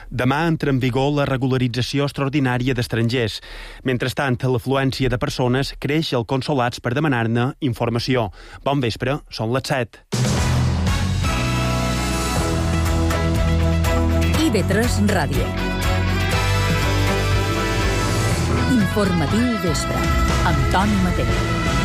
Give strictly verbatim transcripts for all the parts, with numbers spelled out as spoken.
Demà entra en vigor la regularització extraordinària d'estrangers. Mentrestant, l'afluència de persones creix als consolats per demanar-ne informació. Bon vespre, són les set. I V tres Ràdio. Informatiu vespre, amb Toni Mateu.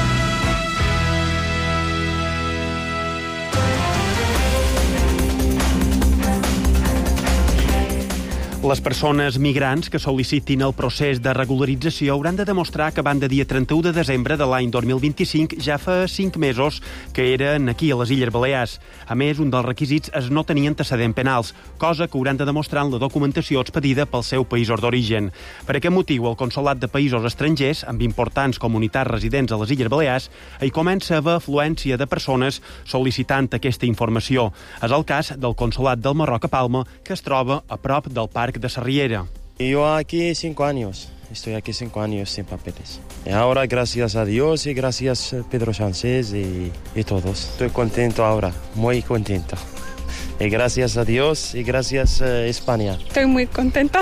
Les persones migrants que sol·licitin el procés de regularització hauran de demostrar que van de dia trenta-u de desembre de l'any dos mil vint-i-cinc ja fa cinc mesos que eren aquí a les Illes Balears. A més, un dels requisits és no tenir antecedents penals, cosa que hauran de demostrar en la documentació expedida pel seu país d'origen. Per aquest motiu, el Consolat de Països Estrangers, amb importants comunitats residents a les Illes Balears, hi comença a haver afluència de persones sol·licitant aquesta informació. És el cas del Consolat del Marroc a Palma, que es troba a prop del Parc de Sarriera. Yo aquí cinco años, estoy aquí cinco años sin papeles. Y ahora gracias a Dios y gracias a Pedro Sánchez y, y todos. Estoy contento ahora, muy contento. Y gracias a Dios y gracias a España. Estoy muy contenta.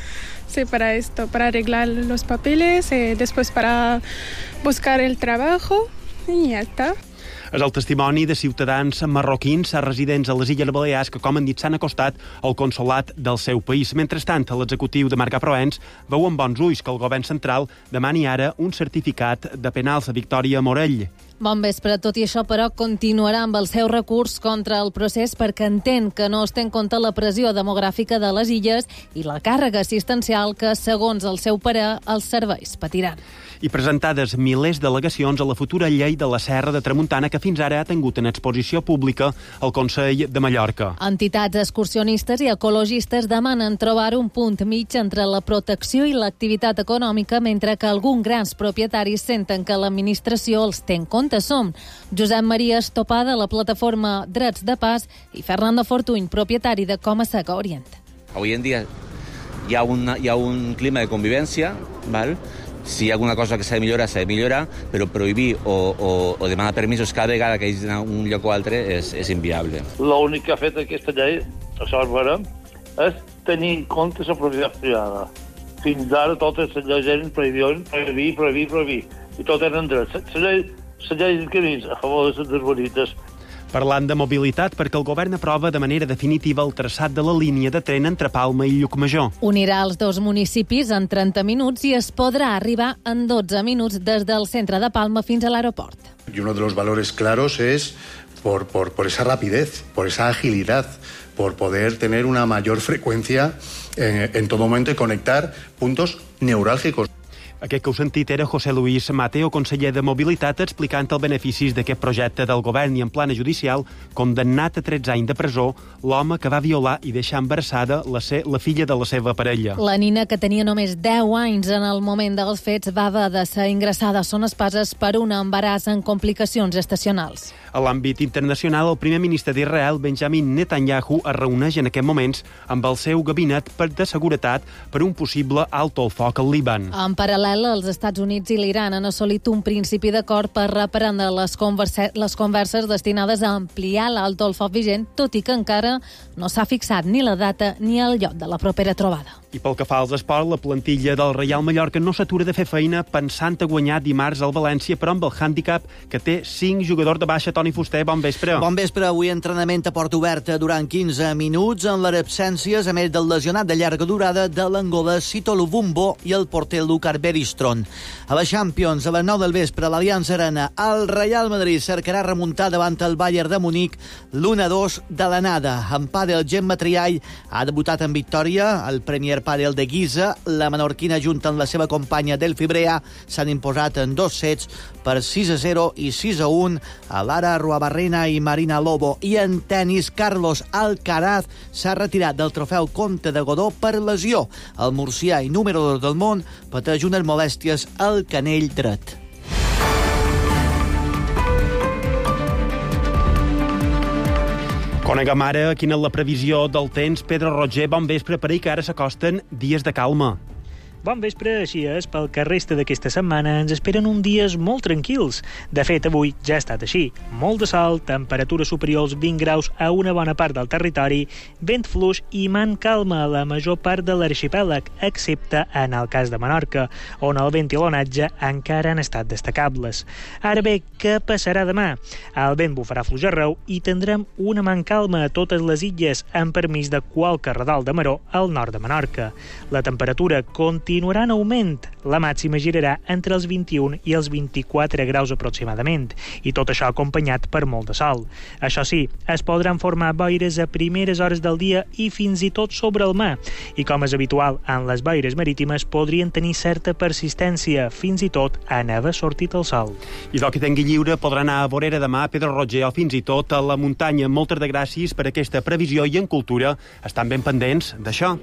Sí, para esto, para arreglar los papeles, eh, después para buscar el trabajo y ya está. És el testimoni de ciutadans marroquins residents a les Illes Balears que, com han dit, s'han acostat al consolat del seu país. Mentrestant, l'executiu de Marga Proens veu amb bons ulls que el govern central demani ara un certificat de penals a Victòria Morell. Bon vespre. Tot i això, però, continuarà amb el seu recurs contra el procés perquè entén que no es té en compte la pressió demogràfica de les illes i la càrrega assistencial que, segons el seu parer, els serveis patiran. I presentades milers d'al·legacions a la futura llei de la Serra de Tramuntana que fins ara ha tingut en exposició pública al Consell de Mallorca. Entitats excursionistes i ecologistes demanen trobar un punt mig entre la protecció i l'activitat econòmica, mentre que alguns grans propietaris senten que l'administració els té en compte. Som Josep Maria Estopà, de la plataforma Drets de Pas, i Fernando Fortuny, propietari de Coma Seca Orient. Avui en dia hi ha, una, hi ha un clima de convivència, ¿vale? Si hi ha alguna cosa que s'ha de millorar, s'ha de millorar, però prohibir o, o, o demanar permisos cada vegada que hagi d'anar a un lloc o altre és, és inviable. L'únic que ha fet aquesta llei, això és vera, és tenir en compte la propietat privada. Fins ara totes les lleis eren prohibir, prohibir, prohibir, prohibir, i tot eren drets. La llei, la llei que dius a favor de les urbanites. Parlant de mobilitat, perquè el govern aprova de manera definitiva el traçat de la línia de tren entre Palma i Llucmajor. Unirà els dos municipis en trenta minuts i es podrà arribar en dotze minuts des del centre de Palma fins a l'aeroport. Y uno de los valores claros es por, por, por esa rapidez, por esa agilidad, por poder tener una mayor frecuencia en, en todo momento y conectar puntos neurálgicos. Aquest que heu sentit era José Luis Mateo, conseller de Mobilitat, explicant els beneficis d'aquest projecte del govern i en plana judicial, condemnat a tretze anys de presó l'home que va violar i deixar embarassada la, se, la filla de la seva parella. La nina, que tenia només deu anys en el moment dels fets, va haver de ser ingressada a Son Espases per un embaràs en complicacions gestacionals. A l'àmbit internacional, el primer ministre d'Israel, Benjamin Netanyahu, es reuneix en aquests moments amb el seu gabinet de seguretat per un possible alto al foc al Líban. En paral·lel, els Estats Units i l'Iran han assolit un principi d'acord per reprendre les, converse, les converses destinades a ampliar l'alto al foc vigent, tot i que encara no s'ha fixat ni la data ni el lloc de la propera trobada. I pel que fa als esports, la plantilla del Reial Mallorca no s'atura de fer feina pensant a guanyar dimarts al València, però amb el hàndicap que té cinc jugadors de baixa. Toni Fuster, bon vespre. Bon vespre. Avui entrenament a porta oberta durant quinze minuts en les absències, a més del lesionat de llarga durada de l'angolès Sito Luvumbo i el porter Lucar Beristron. A la Champions, a les nou del vespre, a l'Allianz Arena, el Real Madrid cercarà remuntar davant el Bayern de Munic l'u a dos de l'anada. En pàdel, Gemma Triall ha debutat en victòria al Premier Padel de Guisa. La menorquina, junta amb la seva companya Delphi Brea, s'han imposat en dos sets per sis a zero i sis a un a Lara Ruabarrena i Marina Lobo. I en tenis, Carlos Alcaraz s'ha retirat del trofeu Comte de Godó per lesió. El murcià i número dos del món pateix unes molèsties al canell dret. Coneguem ara quina és la previsió del temps. Pedro Roger, bon vespre. Per ahir que ara s'acosten dies de calma. Bon vespre, així és, pel que resta d'aquesta setmana ens esperen uns dies molt tranquils. De fet, avui ja ha estat així. Molt de sol, temperatures superiors vint graus a una bona part del territori, vent fluix i man calma a la major part de l'arxipèlag, excepte en el cas de Menorca, on el vent i l'onatge encara han estat destacables. Ara bé, què passarà demà? El vent bufarà fluix arreu i tindrem una man calma a totes les illes, amb permís de qualque redol de maró al nord de Menorca. La temperatura continuarà en augment. La màxima girarà entre els vint-i-un i els vint-i-quatre graus aproximadament, i tot això acompanyat per molt de sol. Això sí, es podran formar boires a primeres hores del dia i fins i tot sobre el mar, i com és habitual en les boires marítimes podrien tenir certa persistència, fins i tot en haver sortit el sol. I del que tingui lliure podrà anar a vorera demà a Pedro Roger o fins i tot a la muntanya. Moltes de gràcies per aquesta previsió i en cultura estan ben pendents d'això.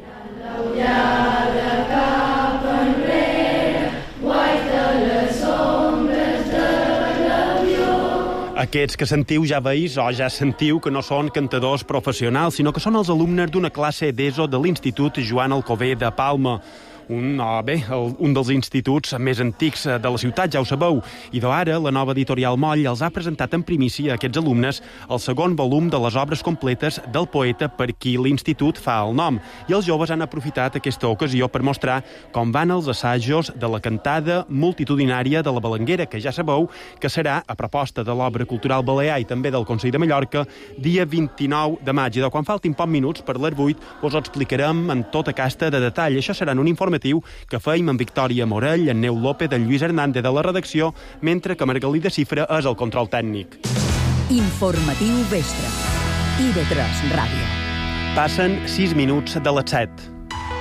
Aquests que sentiu ja veus o ja sentiu que no són cantadors professionals, sinó que són els alumnes d'una classe d'ESO de l'Institut Joan Alcover de Palma. Un, oh, bé, el, un dels instituts més antics de la ciutat, ja ho sabeu. I d'ara, la nova editorial Moll els ha presentat en primícia a aquests alumnes el segon volum de les obres completes del poeta per qui l'institut fa el nom. I els joves han aprofitat aquesta ocasió per mostrar com van els assajos de la cantada multitudinària de la Balanguera, que ja sabeu que serà, a proposta de l'Obra Cultural Balear i també del Consell de Mallorca, dia vint-i-nou de maig. I de quan faltin pocs minuts per les vuit us ho explicarem en tota casta de detall. Això serà en un informe que feim amb Victòria Morell, en Neu López, en Lluís Hernández de la redacció, mentre que Margalida Cifra és el control tècnic. Informatiu vespre. I de tres Ràdio. Passen sis minuts de les set.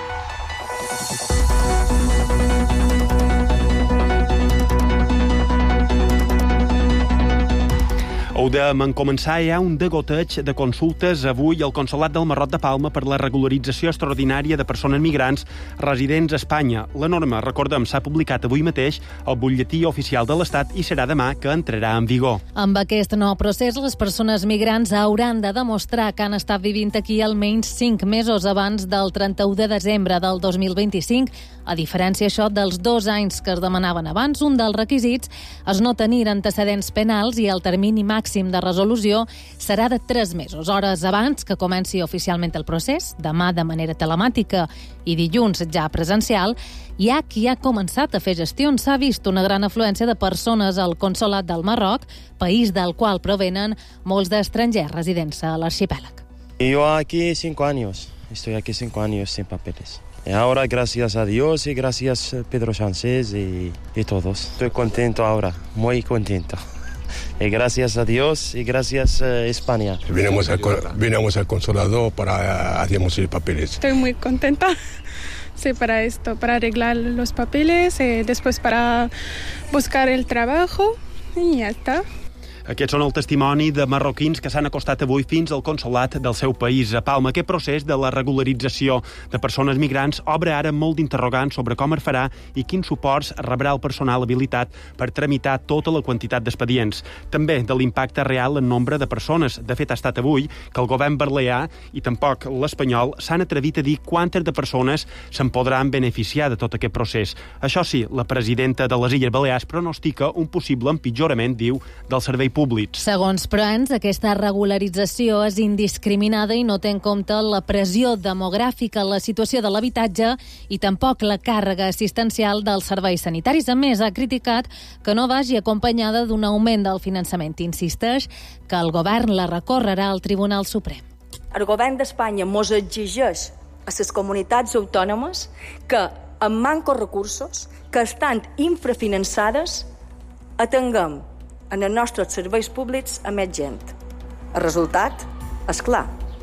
Heu de començar, hi ha un degoteig de consultes avui al Consolat del Marroc de Palma per la regularització extraordinària de persones migrants residents a Espanya. La norma, recordem, s'ha publicat avui mateix al butlletí oficial de l'Estat i serà demà que entrarà en vigor. Amb aquest nou procés, les persones migrants hauran de demostrar que han estat vivint aquí almenys cinc mesos abans del trenta-u de desembre del dos mil vint-i-cinc. A diferència, això, dels dos anys que es demanaven abans, un dels requisits és no tenir antecedents penals i el termini màxim de resolució serà de tres mesos, hores abans que comenci oficialment el procés, demà de manera telemàtica i dilluns ja presencial. Hi ha qui ha començat a fer gestions. S'ha vist una gran afluència de persones al Consolat del Marroc, país del qual provenen molts d'estrangers residents a l'arxipèlag. Yo aquí cinco años, estoy aquí cinco años sin papeles. Y ahora, gracias a Dios y gracias a Pedro Sánchez y, y todos. Estoy contento ahora, muy contento. Y gracias a Dios y gracias a España. Vinimos al, vinimos al consulado para hacer los papeles. Estoy muy contenta. Sí, para esto, para arreglar los papeles, eh, después para buscar el trabajo y ya está. Aquests són el testimoni de marroquins que s'han acostat avui fins al consolat del seu país, a Palma. Aquest procés de la regularització de persones migrants obre ara molt d'interrogants sobre com es farà i quins suports rebrà el personal habilitat per tramitar tota la quantitat d'expedients. També de l'impacte real en nombre de persones. De fet, ha estat avui que el govern balear i tampoc l'espanyol s'han atrevit a dir quantes de persones se'n podran beneficiar de tot aquest procés. Això sí, la presidenta de les Illes Balears pronostica un possible empitjorament, diu, del servei públics. Segons Proens, aquesta regularització és indiscriminada i no té en compte la pressió demogràfica, la situació de l'habitatge i tampoc la càrrega assistencial dels serveis sanitaris. A més, ha criticat que no vagi acompanyada d'un augment del finançament. Insisteix que el govern la recorrerà al Tribunal Suprem. El govern d'Espanya mos exigeix a les comunitats autònomes que, amb mancos recursos, que estan infrafinançades, atenguem en els nostres serveis públics a més gent. El resultat és clar.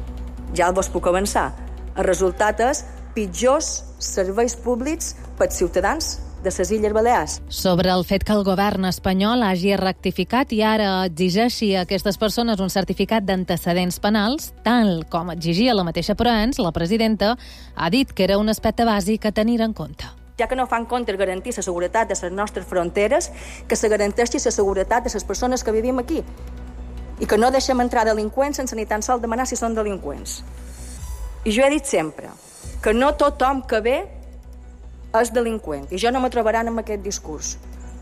Ja el vos puc avançar. El resultat és pitjors serveis públics pels ciutadans de les Illes Balears. Sobre el fet que el govern espanyol hagi rectificat i ara exigeixi a aquestes persones un certificat d'antecedents penals, tal com exigia la mateixa Proens, la presidenta ha dit que era un aspecte bàsic a tenir en compte. Ja que no fan compte garantir la seguretat de les nostres fronteres, que se garanteixi la seguretat de les persones que vivim aquí i que no deixem entrar delinqüents sense ni tan sols demanar si són delinqüents. I jo he dit sempre que no tothom que ve és delinqüent. I jo no me trobaran amb aquest discurs.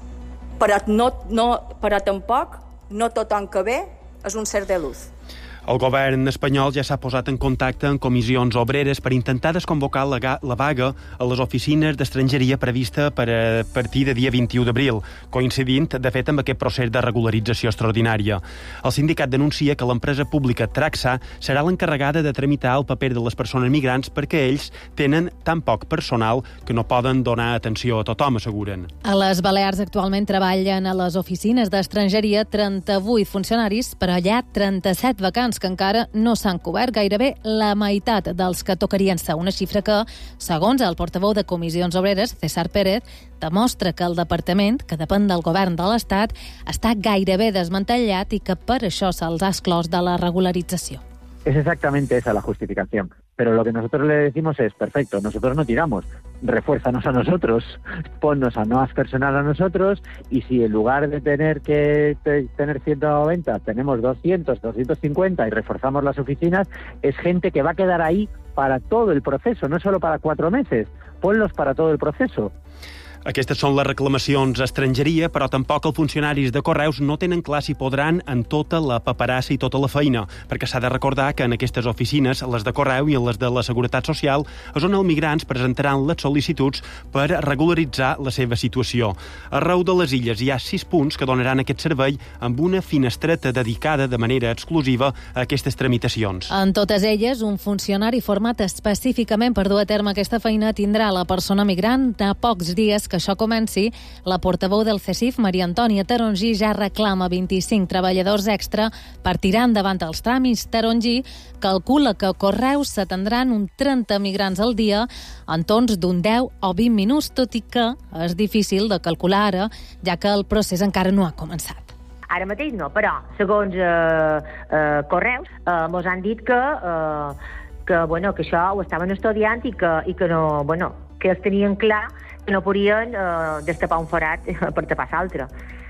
Però, no, no, però tampoc no tothom que ve és un ser de luz. El govern espanyol ja s'ha posat en contacte amb comissions obreres per intentar desconvocar la, la vaga a les oficines d'estrangeria prevista per a partir de dia vint-i-u d'abril, coincidint, de fet, amb aquest procés de regularització extraordinària. El sindicat denuncia que l'empresa pública Traxa serà l'encarregada de tramitar el paper de les persones migrants perquè ells tenen tan poc personal que no poden donar atenció a tothom, asseguren. A les Balears actualment treballen a les oficines d'estrangeria trenta-vuit funcionaris, però hi ha trenta-set vacants que encara no s'han cobert, gairebé la meitat dels que tocarien ser, una xifra que, segons el portaveu de Comissions Obreres, César Pérez, demostra que el departament, que depèn del govern de l'Estat, està gairebé desmantellat i que per això se'ls ha exclòs de la regularització. Es exactamente esa la justificación. Pero lo que nosotros le decimos es, perfecto, nosotros no tiramos, refuérzanos a nosotros, ponnos a más personal a nosotros, y si en lugar de tener que te, tener ciento noventa tenemos doscientos, doscientos cincuenta y reforzamos las oficinas, es gente que va a quedar ahí para todo el proceso, no solo para cuatro meses, ponlos para todo el proceso. Aquestes són les reclamacions a estrangeria, però tampoc els funcionaris de Correus no tenen clar si podran en tota la paperassa i tota la feina, perquè s'ha de recordar que en aquestes oficines, les de Correu i les de la Seguretat Social, és on els migrants presentaran les sol·licituds per regularitzar la seva situació. Arreu de les illes hi ha sis punts que donaran aquest servei amb una finestreta dedicada de manera exclusiva a aquestes tramitacions. En totes elles, un funcionari format específicament per dur a terme aquesta feina tindrà la persona migrant a pocs dies que això comenci. La portaveu del C E S I F, Maria Antònia Tarongí, ja reclama vint-i-cinc treballadors extra per tirar endavant els tràmits. Tarongí calcula que a Correus s'atendran un trenta migrants al dia en torns d'un deu o vint minuts, tot i que és difícil de calcular ara, ja que el procés encara no ha començat. Ara mateix no, però segons eh, eh, Correus eh, mos han dit que, eh, que, bueno, que això ho estaven estudiant i que, i que, no, bueno, que els tenien clar que no podien eh, destapar un forat per tapar l'altre.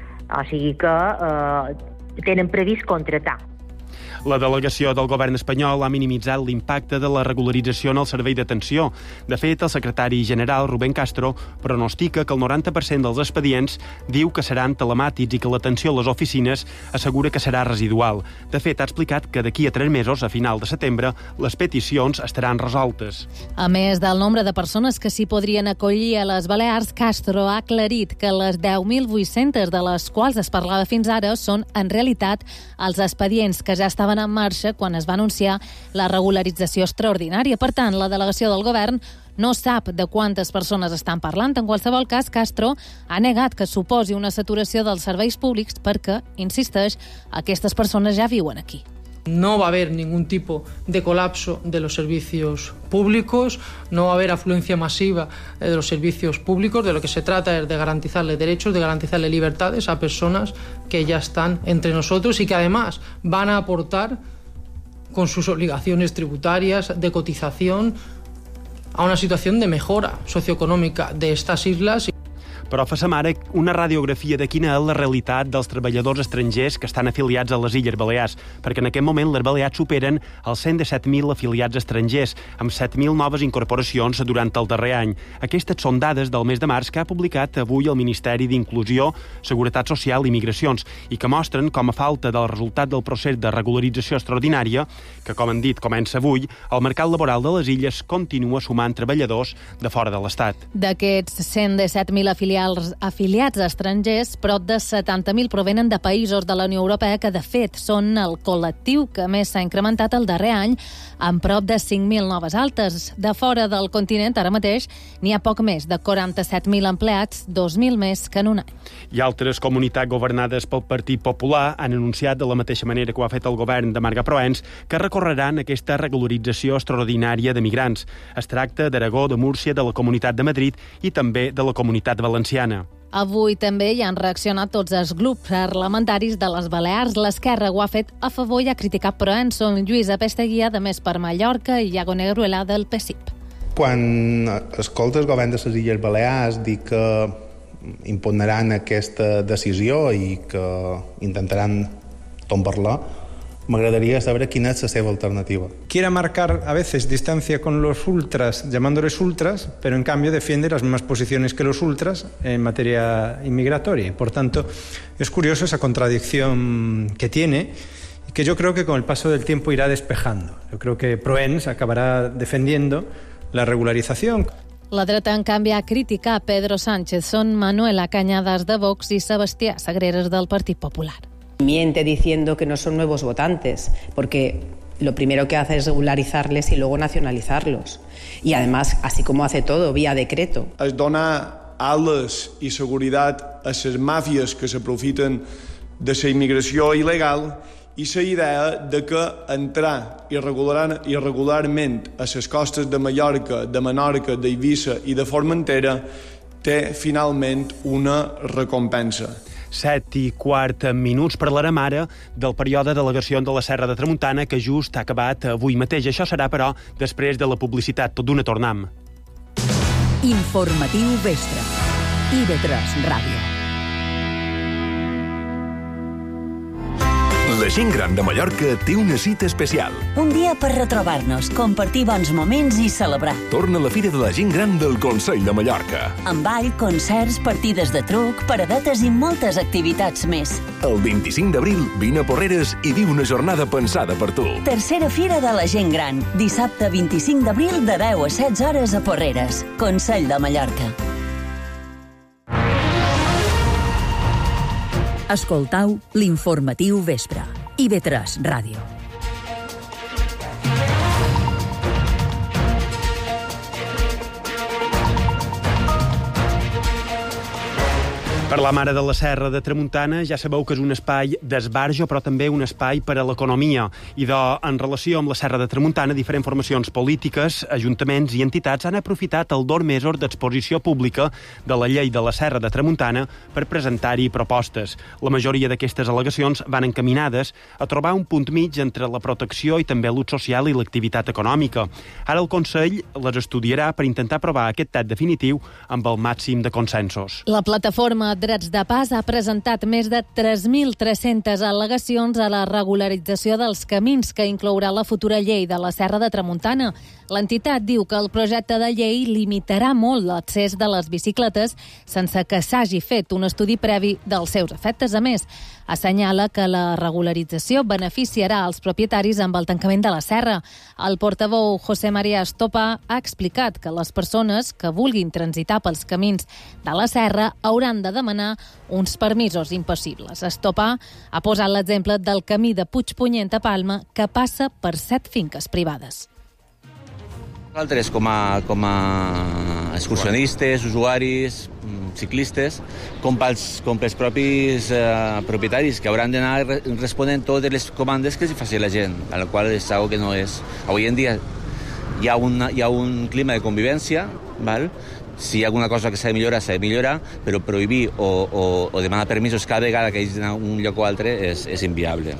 O sigui que eh, tenen previst contratar. La delegació del govern espanyol ha minimitzat l'impacte de la regularització en el servei d'atenció. De fet, el secretari general, Rubén Castro, pronostica que el noranta per cent dels expedients diu que seran telemàtics i que l'atenció a les oficines assegura que serà residual. De fet, ha explicat que d'aquí a tres mesos, a final de setembre, les peticions estaran resoltes. A més del nombre de persones que s'hi podrien acollir a les Balears, Castro ha aclarit que les deu mil vuit-centes de les quals es parlava fins ara són, en realitat, els expedients que ja estaven en marxa quan es va anunciar la regularització extraordinària. Per tant, la delegació del govern no sap de quantes persones estan parlant. En qualsevol cas, Castro ha negat que suposi una saturació dels serveis públics perquè, insisteix, aquestes persones ja viuen aquí. No va a haber ningún tipo de colapso de los servicios públicos, no va a haber afluencia masiva de los servicios públicos. De lo que se trata es de garantizarle derechos, de garantizarle libertades a personas que ya están entre nosotros y que además van a aportar con sus obligaciones tributarias de cotización a una situación de mejora socioeconómica de estas islas. Però façam ara una radiografia de quina és la realitat dels treballadors estrangers que estan afiliats a les Illes Balears, perquè en aquest moment les Balears superen els cent disset mil afiliats estrangers, amb set mil noves incorporacions durant el darrer any. Aquestes són dades del mes de març que ha publicat avui el Ministeri d'Inclusió, Seguretat Social i Migracions, i que mostren com a falta del resultat del procés de regularització extraordinària, que, com han dit, comença avui, el mercat laboral de les illes continua sumant treballadors de fora de l'Estat. D'aquests cent disset mil afiliats Els afiliats estrangers, prop de setanta mil provenen de països de la Unió Europea que, de fet, són el col·lectiu que més s'ha incrementat el darrer any, amb prop de cinc mil noves altes. De fora del continent, ara mateix, n'hi ha poc més de quaranta-set mil empleats, dos mil més que en un any. I altres comunitats governades pel Partit Popular han anunciat, de la mateixa manera que ho ha fet el govern de Marga Proens, que recorreran aquesta regularització extraordinària de migrants. Es tracta d'Aragó, de Múrcia, de la Comunitat de Madrid i també de la Comunitat Valenciana. Avui també hi han reaccionat tots els grups parlamentaris de les Balears. L'Esquerra ho ha fet a favor i ha criticat Proens. Són Lluïsa Pesteguia, de Més per Mallorca, i Iago Negruela, del P S I P. Quan escolta el govern de les Illes Balears dir que impugnaran aquesta decisió i que intentaran tombar-la, M'agradaría saber quina és la seva alternativa. Quiere marcar a veces distancia con los ultras, llamándoles ultras, pero en cambio defiende las mismas posiciones que los ultras en materia inmigratoria. Por tanto, es curioso esa contradicción que tiene y que yo creo que con el paso del tiempo irá despejando. Yo creo que Proens acabará defendiendo la regularización. La dreta, en canvi, ha criticat Pedro Sánchez. Són Manuela Cañadas de Vox i Sebastià Sagreras del Partit Popular. Miente diciendo que no son nuevos votantes, porque lo primero que hace es regularizarles y luego nacionalizarlos. Y además, así como hace todo, vía decreto. Es dona ales i seguretat a les màfies que s'aprofiten de la immigració il·legal i la idea de que entrar irregular, irregularment a les costes de Mallorca, de Menorca, d'Eivissa i de Formentera té finalment una recompensa. Set i quart minuts. Parlarem ara del període d'al·legacions de la Serra de Tramuntana que just ha acabat avui mateix. Això serà, però, després de la publicitat. Tot d'una tornam. Informatiu Vespre. I V tres Ràdio. La gent gran de Mallorca té una cita especial. Un dia per retrobar-nos, compartir bons moments i celebrar. Torna la Fira de la Gent Gran del Consell de Mallorca. Amb ball, concerts, partides de truc, paradetes i moltes activitats més. El vint-i-cinc d'abril vine a Porreres i viu una jornada pensada per tu. Tercera Fira de la Gent Gran. Dissabte vint-i-cinc d'abril de deu a setze hores a Porreres. Consell de Mallorca. Escoltau l'informatiu Vespre. I V tres Ràdio. Per la Mare de la Serra de Tramuntana ja sabeu que és un espai d'esbarjo, però també un espai per a l'economia. I de, en relació amb la Serra de Tramuntana, diferents formacions polítiques, ajuntaments i entitats han aprofitat el dos mesos d'exposició pública de la llei de la Serra de Tramuntana per presentar-hi propostes. La majoria d'aquestes al·legacions van encaminades a trobar un punt mig entre la protecció i també l'ús social i l'activitat econòmica. Ara el Consell les estudiarà per intentar aprovar aquest text definitiu amb el màxim de consensos. La plataforma Drets de Pas ha presentat més de tres mil tres-centes al·legacions a la regularització dels camins que inclourà la futura llei de la Serra de Tramuntana. L'entitat diu que el projecte de llei limitarà molt l'accés de les bicicletes sense que s'hagi fet un estudi previ dels seus efectes. A més, assenyala que la regularització beneficiarà els propietaris amb el tancament de la serra. El portaveu José María Estopa ha explicat que les persones que vulguin transitar pels camins de la serra hauran de demanar uns permisos impossibles. Estopa ha posat l'exemple del camí de Puigpunyent a Palma, que passa per set finques privades. Nosaltres, com a, com a excursionistes, usuaris, ciclistes, com pels, com pels propis eh, propietaris, que hauran d'anar responent totes les comandes que els faci la gent, a la qual és algo que no és. Avui en dia hi ha, una, hi ha un clima de convivència, val? Si hi ha alguna cosa que s'ha de millorar, s'ha de millorar, però prohibir o, o, o demanar permisos cada vegada que hi ha un lloc o altre és, és inviable.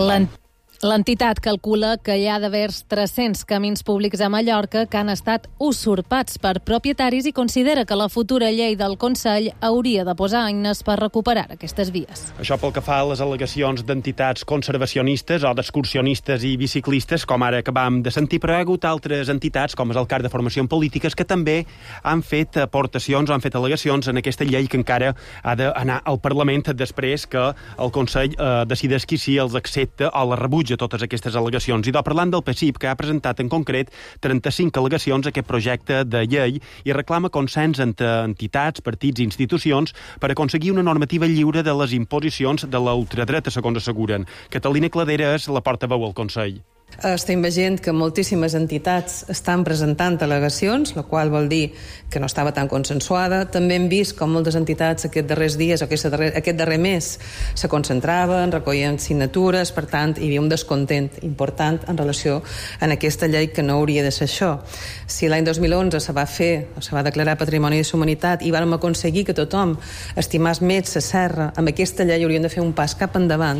L'entitat calcula que hi ha d'haver tres-cents camins públics a Mallorca que han estat usurpats per propietaris i considera que la futura llei del Consell hauria de posar eines per recuperar aquestes vies. Això pel que fa a les al·legacions d'entitats conservacionistes o d'excursionistes i biciclistes, com ara acabam de sentir, però hi ha hagut altres entitats, com és el CAR de Formació en Polítiques, que també han fet aportacions o han fet al·legacions en aquesta llei que encara ha d'anar al Parlament després que el Consell eh, decideixi si els accepta o la rebutja a totes aquestes al·legacions. I de parlant del P S I P, que ha presentat en concret trenta-cinc al·legacions a aquest projecte de llei i reclama consens entre entitats, partits i institucions per aconseguir una normativa lliure de les imposicions de la ultradreta, segons asseguren. Catalina Cladera és la portaveu al Consell. Estem veient que moltíssimes entitats estan presentant al·legacions, la qual vol dir que no estava tan consensuada. També hem vist com moltes entitats aquests darrers dies o aquest darrer, aquest darrer mes se concentraven, recollien signatures, per tant, hi havia un descontent important en relació a aquesta llei que no hauria de ser això. Si l'any dos mil onze se va fer, o se va declarar Patrimoni de la Humanitat i vam aconseguir que tothom estimàs més la serra, amb aquesta llei hauríem de fer un pas cap endavant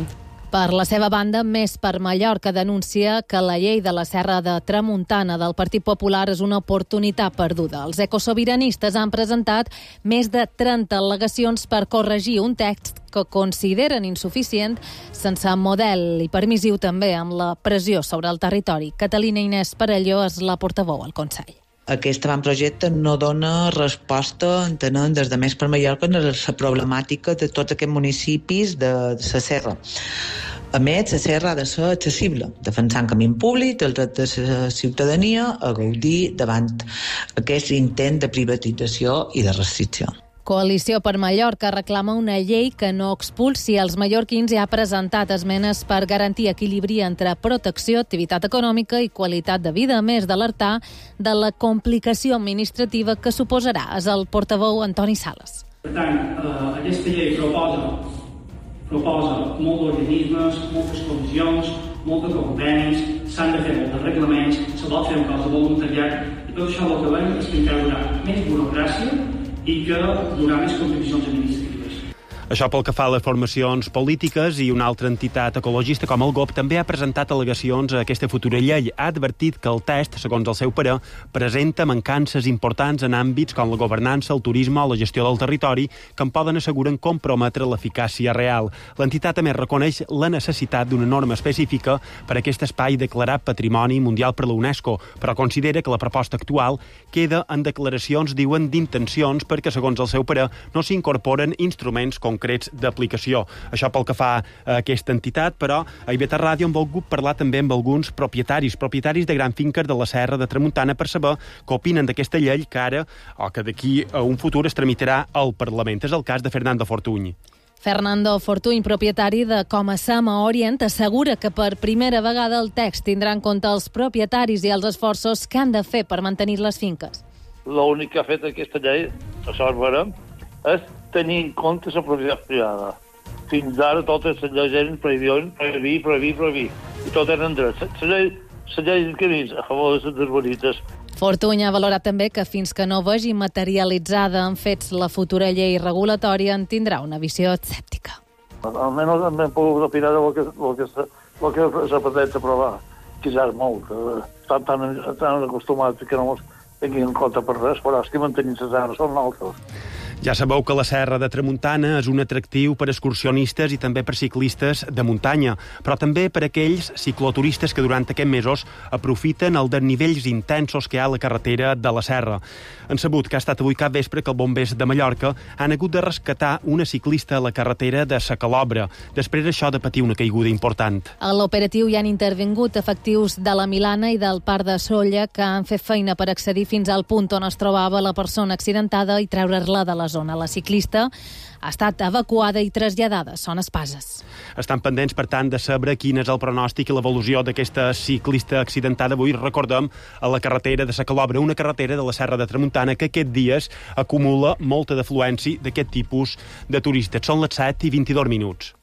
Per la seva banda, Més per Mallorca denuncia que la llei de la Serra de Tramuntana del Partit Popular és una oportunitat perduda. Els ecosobiranistes han presentat més de trenta al·legacions per corregir un text que consideren insuficient, sense model i permissiu també amb la pressió sobre el territori. Catalina Inés Parelló és la portaveu al Consell. Aquest avantprojecte no dona resposta, entenem, des de Més per Mallorca, a la problemàtica de tots aquests municipis de la Serra. A més, la serra ha de ser accessible, defensant camí públic, el dret de la ciutadania a gaudir davant aquest intent de privatització i de restricció. Coalició per Mallorca reclama una llei que no expulsi els mallorquins i ha presentat esmenes per garantir equilibri entre protecció, activitat econòmica i qualitat de vida, a més d'alertar de la complicació administrativa que suposarà. És el portaveu Antoni Sales. Per tant, eh, aquesta llei proposa proposa molts organismes, moltes comissions, molts convenis, s'han de fer molts reglaments, se vol fer un cos de voluntariat, i tot això el que veiem és que encara hi haurà més burocràcia i que hi haurà més competicions administratives. Això pel que fa a les formacions polítiques, i una altra entitat ecologista com el G O P també ha presentat al·legacions a aquesta futura llei. Ha advertit que el text, segons el seu parer, presenta mancances importants en àmbits com la governança, el turisme o la gestió del territori, que en poden asseguren comprometre l'eficàcia real. L'entitat també reconeix la necessitat d'una norma específica per a aquest espai declarat Patrimoni Mundial per la UNESCO, però considera que la proposta actual queda en declaracions, diuen, d'intencions, perquè, segons el seu parer, no s'incorporen instruments concrets d'aplicació. Això pel que fa a aquesta entitat, però a I V T Ràdio hem volgut parlar també amb alguns propietaris, propietaris de grans finques de la Serra de Tramuntana, per saber què opinen d'aquesta llei que ara, o que d'aquí a un futur es tramitarà al Parlament. És el cas de Fernando Fortuny. Fernando Fortuny, propietari de Comasama Orient, assegura que per primera vegada el text tindrà en compte els propietaris i els esforços que han de fer per mantenir les finques. L'únic que ha fet aquesta llei, això ho veurem, és tenir en compte la propietat privada. Fins ara totes les lleis eren prohibir, prohibir, prohibir, prohibir. I tot eren drets. La llei, la llei que és a favor de les bonites. Fortuny ha valorat també que fins que no vegi materialitzada en fets la futura llei regulatòria en tindrà una visió escèptica. Almenys hem pogut opinar del que, del que, del que se pretén aprovar. Quizás molt. Estan tan, tan acostumats que no ens tinguin en compte per res, però els que mantenim les arres són altres. Ja sabeu que la Serra de Tramuntana és un atractiu per excursionistes i també per ciclistes de muntanya, però també per aquells cicloturistes que durant aquests mesos aprofiten els desnivells intensos que hi ha a la carretera de la Serra. Han sabut que ha estat avui cap vespre que els bombers de Mallorca han hagut de rescatar una ciclista a la carretera de Sa Calobra, després d'això de patir una caiguda important. A l'operatiu hi han intervingut efectius de la Milana i del Parc de Sóller que han fet feina per accedir fins al punt on es trobava la persona accidentada i treure-la de la zona. La ciclista ha estat evacuada i traslladada a Son Espases. Estan pendents, per tant, de saber quin és el pronòstic i l'evolució d'aquesta ciclista accidentada. Avui, recordem, a la carretera de Sa Calobra, una carretera de la Serra de Tramuntana que aquests dies acumula molta d'afluència d'aquest tipus de turistes. Són les set i vint-i-dos minuts.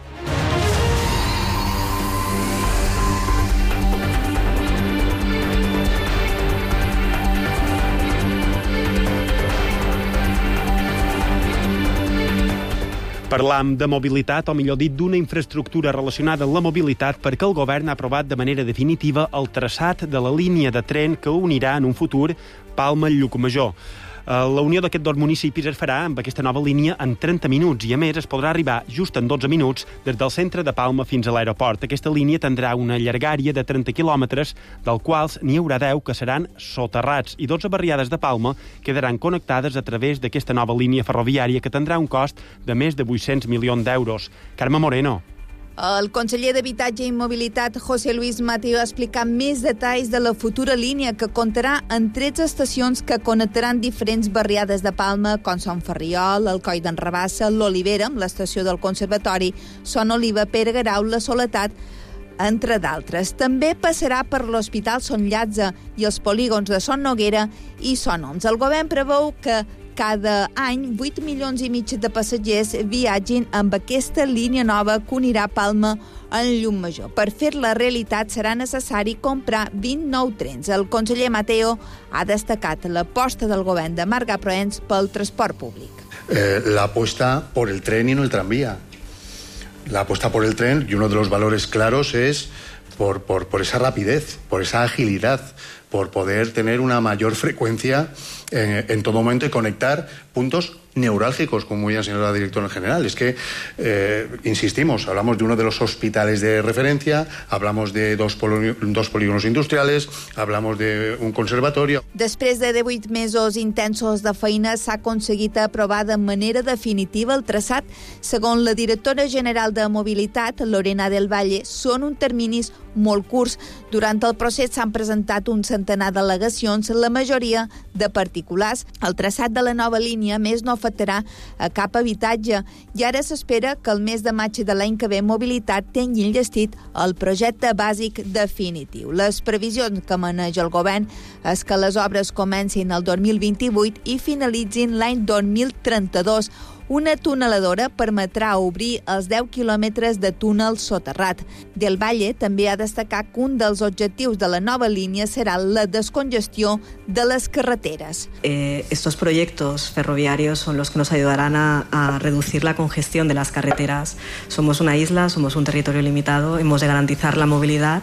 Parlam de mobilitat, o millor dit, d'una infraestructura relacionada amb la mobilitat, perquè el govern ha aprovat de manera definitiva el traçat de la línia de tren que unirà en un futur Palma i Llucmajor. La unió d'aquests dos municipis es farà amb aquesta nova línia en trenta minuts i, a més, es podrà arribar just en dotze minuts des del centre de Palma fins a l'aeroport. Aquesta línia tindrà una llargària de trenta quilòmetres, dels quals n'hi haurà deu que seran soterrats, i dotze barriades de Palma quedaran connectades a través d'aquesta nova línia ferroviària que tindrà un cost de més de vuit-cents milions d'euros. Carme Moreno. El conseller d'Habitatge i Mobilitat, José Luis Mateo, ha explicat més detalls de la futura línia que comptarà amb tretze estacions que connectaran diferents barriades de Palma, com són Ferriol, el Coll d'en Rabassa, l'Olivera, amb l'estació del Conservatori, Son Oliva, Pere Guerau, la Soledat, entre d'altres. També passarà per l'Hospital Son Llàtzer i els polígons de Son Noguera i Son Oms. El govern preveu que cada any vuit milions i mig de passatgers viatgin amb aquesta línia nova que unirà Palma en Llucmajor. Per fer-la realitat serà necessari comprar vint nous trens. El conseller Mateo ha destacat l'aposta del govern de Marga Proens pel transport públic. Eh, la apuesta por el tren y no el tranvía. la apuesta por el tren, y uno de los valores claros es por, por, por esa rapidez, por esa agilidad, por poder tener una mayor frecuencia en, en todo momento y conectar puntos neurálgicos, como ya señaló la directora general. Es que, eh, insistimos, hablamos de uno de los hospitales de referencia, hablamos de dos, poli- dos polígonos industriales, hablamos de un conservatorio. Després de divuit mesos intensos de feina, s'ha aconseguit aprovar de manera definitiva el traçat. Segons la directora general de Mobilitat, Lorena del Valle, són uns terminis molt curts. Durant el procés s'han presentat un centenar d'al·legacions, la majoria de particulars. El traçat de la nova línia, més, no afectarà a cap habitatge i ara s'espera que el mes de maig de l'any que ve Mobilitat tingui enllestit el projecte bàsic definitiu. Les previsions que maneja el govern és que les obres comencin el dos mil vint-i-vuit i finalitzin l'any dos mil trenta-dos. Una tuneladora permetrà obrir els deu quilòmetres de túnel soterrat. Del Valle també ha destacat que un dels objectius de la nova línia serà la descongestió de les carreteres. Eh, estos proyectos ferroviarios son los que nos ayudarán a, a reducir la congestión de las carreteras. Somos una isla, somos un territorio limitado, hemos de garantizar la movilidad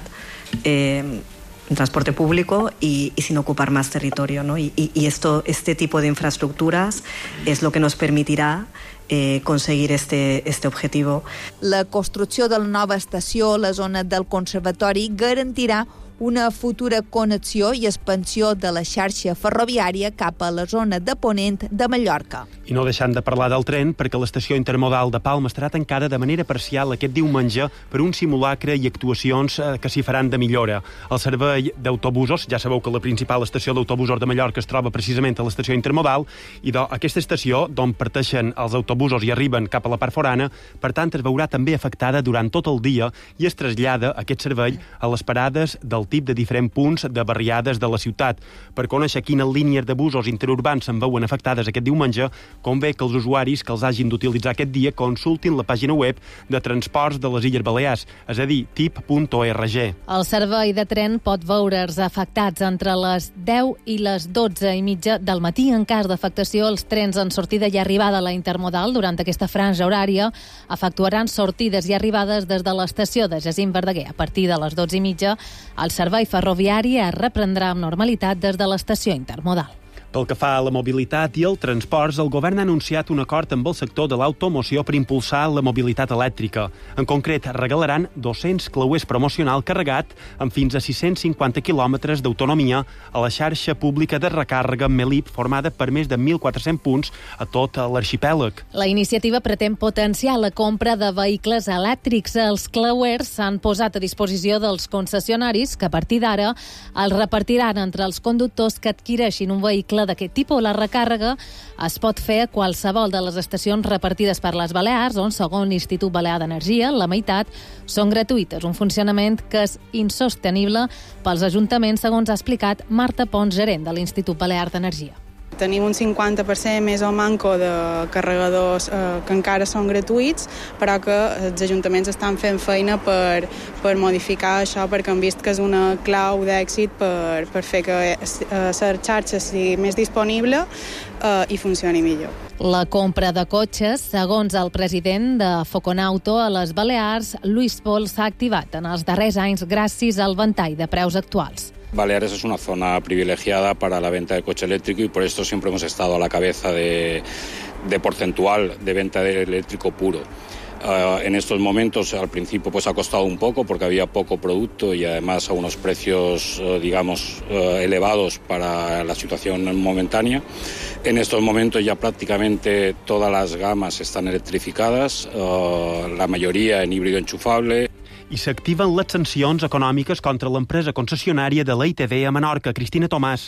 eh, en transporte público y, y sin ocupar más territorio, ¿no? Y, y, y esto, este tipo de infraestructuras es lo que nos permitirá eh, conseguir este, este objetivo. La construcció de la nova estació a la zona del Conservatori garantirà una futura connexió i expansió de la xarxa ferroviària cap a la zona de Ponent de Mallorca. I no deixant de parlar del tren, perquè l'estació intermodal de Palma estarà tancada de manera parcial aquest diumenge per un simulacre i actuacions que s'hi faran de millora. El servei d'autobusos, ja sabeu que la principal estació d'autobusos de Mallorca es troba precisament a l'estació intermodal, i do, aquesta estació, d'on parteixen els autobusos i arriben cap a la part forana, per tant es veurà també afectada durant tot el dia i es trasllada aquest servei a les parades del tip de diferents punts de barriades de la ciutat. Per conèixer quines línies de busos interurbans se'n veuen afectades aquest diumenge, convé que els usuaris que els hagin d'utilitzar aquest dia consultin la pàgina web de Transports de les Illes Balears, és a dir, tip punt org. El servei de tren pot veure's afectats entre les deu i les dotze i mitja del matí. En cas d'afectació, els trens en sortida i arribada a la intermodal durant aquesta franja horària efectuaran sortides i arribades des de l'estació de Jacint Verdaguer. A partir de les dotze i mitja, el servei ferroviari es reprendrà amb normalitat des de l'estació intermodal. Pel que fa a la mobilitat i el transports, el govern ha anunciat un acord amb el sector de l'automoció per impulsar la mobilitat elèctrica. En concret, regalaran dos-cents clauers promocional carregat amb fins a sis-cents cinquanta quilòmetres d'autonomia a la xarxa pública de recàrrega Melip, formada per més de mil quatre-cents punts a tot l'arxipèlag. La iniciativa pretén potenciar la compra de vehicles elèctrics. Els clauers s'han posat a disposició dels concessionaris que a partir d'ara els repartiran entre els conductors que adquireixin un vehicle d'aquest tipus. La recàrrega es pot fer a qualsevol de les estacions repartides per les Balears, on, segons l'Institut Balear d'Energia, la meitat són gratuïtes, un funcionament que és insostenible pels ajuntaments, segons ha explicat Marta Pons, gerent de l'Institut Balear d'Energia. Tenim un cinquanta per cent més o manco de carregadors eh, que encara són gratuïts, però que els ajuntaments estan fent feina per, per modificar això, perquè han vist que és una clau d'èxit per, per fer que eh, la xarxa sigui més disponible eh, i funcioni millor. La compra de cotxes, segons el president de Foconauto a les Balears, Luis Pol, s'ha activat en els darrers anys gràcies al ventall de preus actuals. Baleares es una zona privilegiada para la venta de coche eléctrico y por esto siempre hemos estado a la cabeza de, de porcentual de venta de eléctrico puro. Uh, en estos momentos al principio pues ha costado un poco porque había poco producto y además a unos precios uh, digamos uh, elevados para la situación momentánea. En estos momentos ya prácticamente todas las gamas están electrificadas, uh, la mayoría en híbrido enchufable. I s'activen les sancions econòmiques contra l'empresa concessionària de la I T V a Menorca. Cristina Tomàs.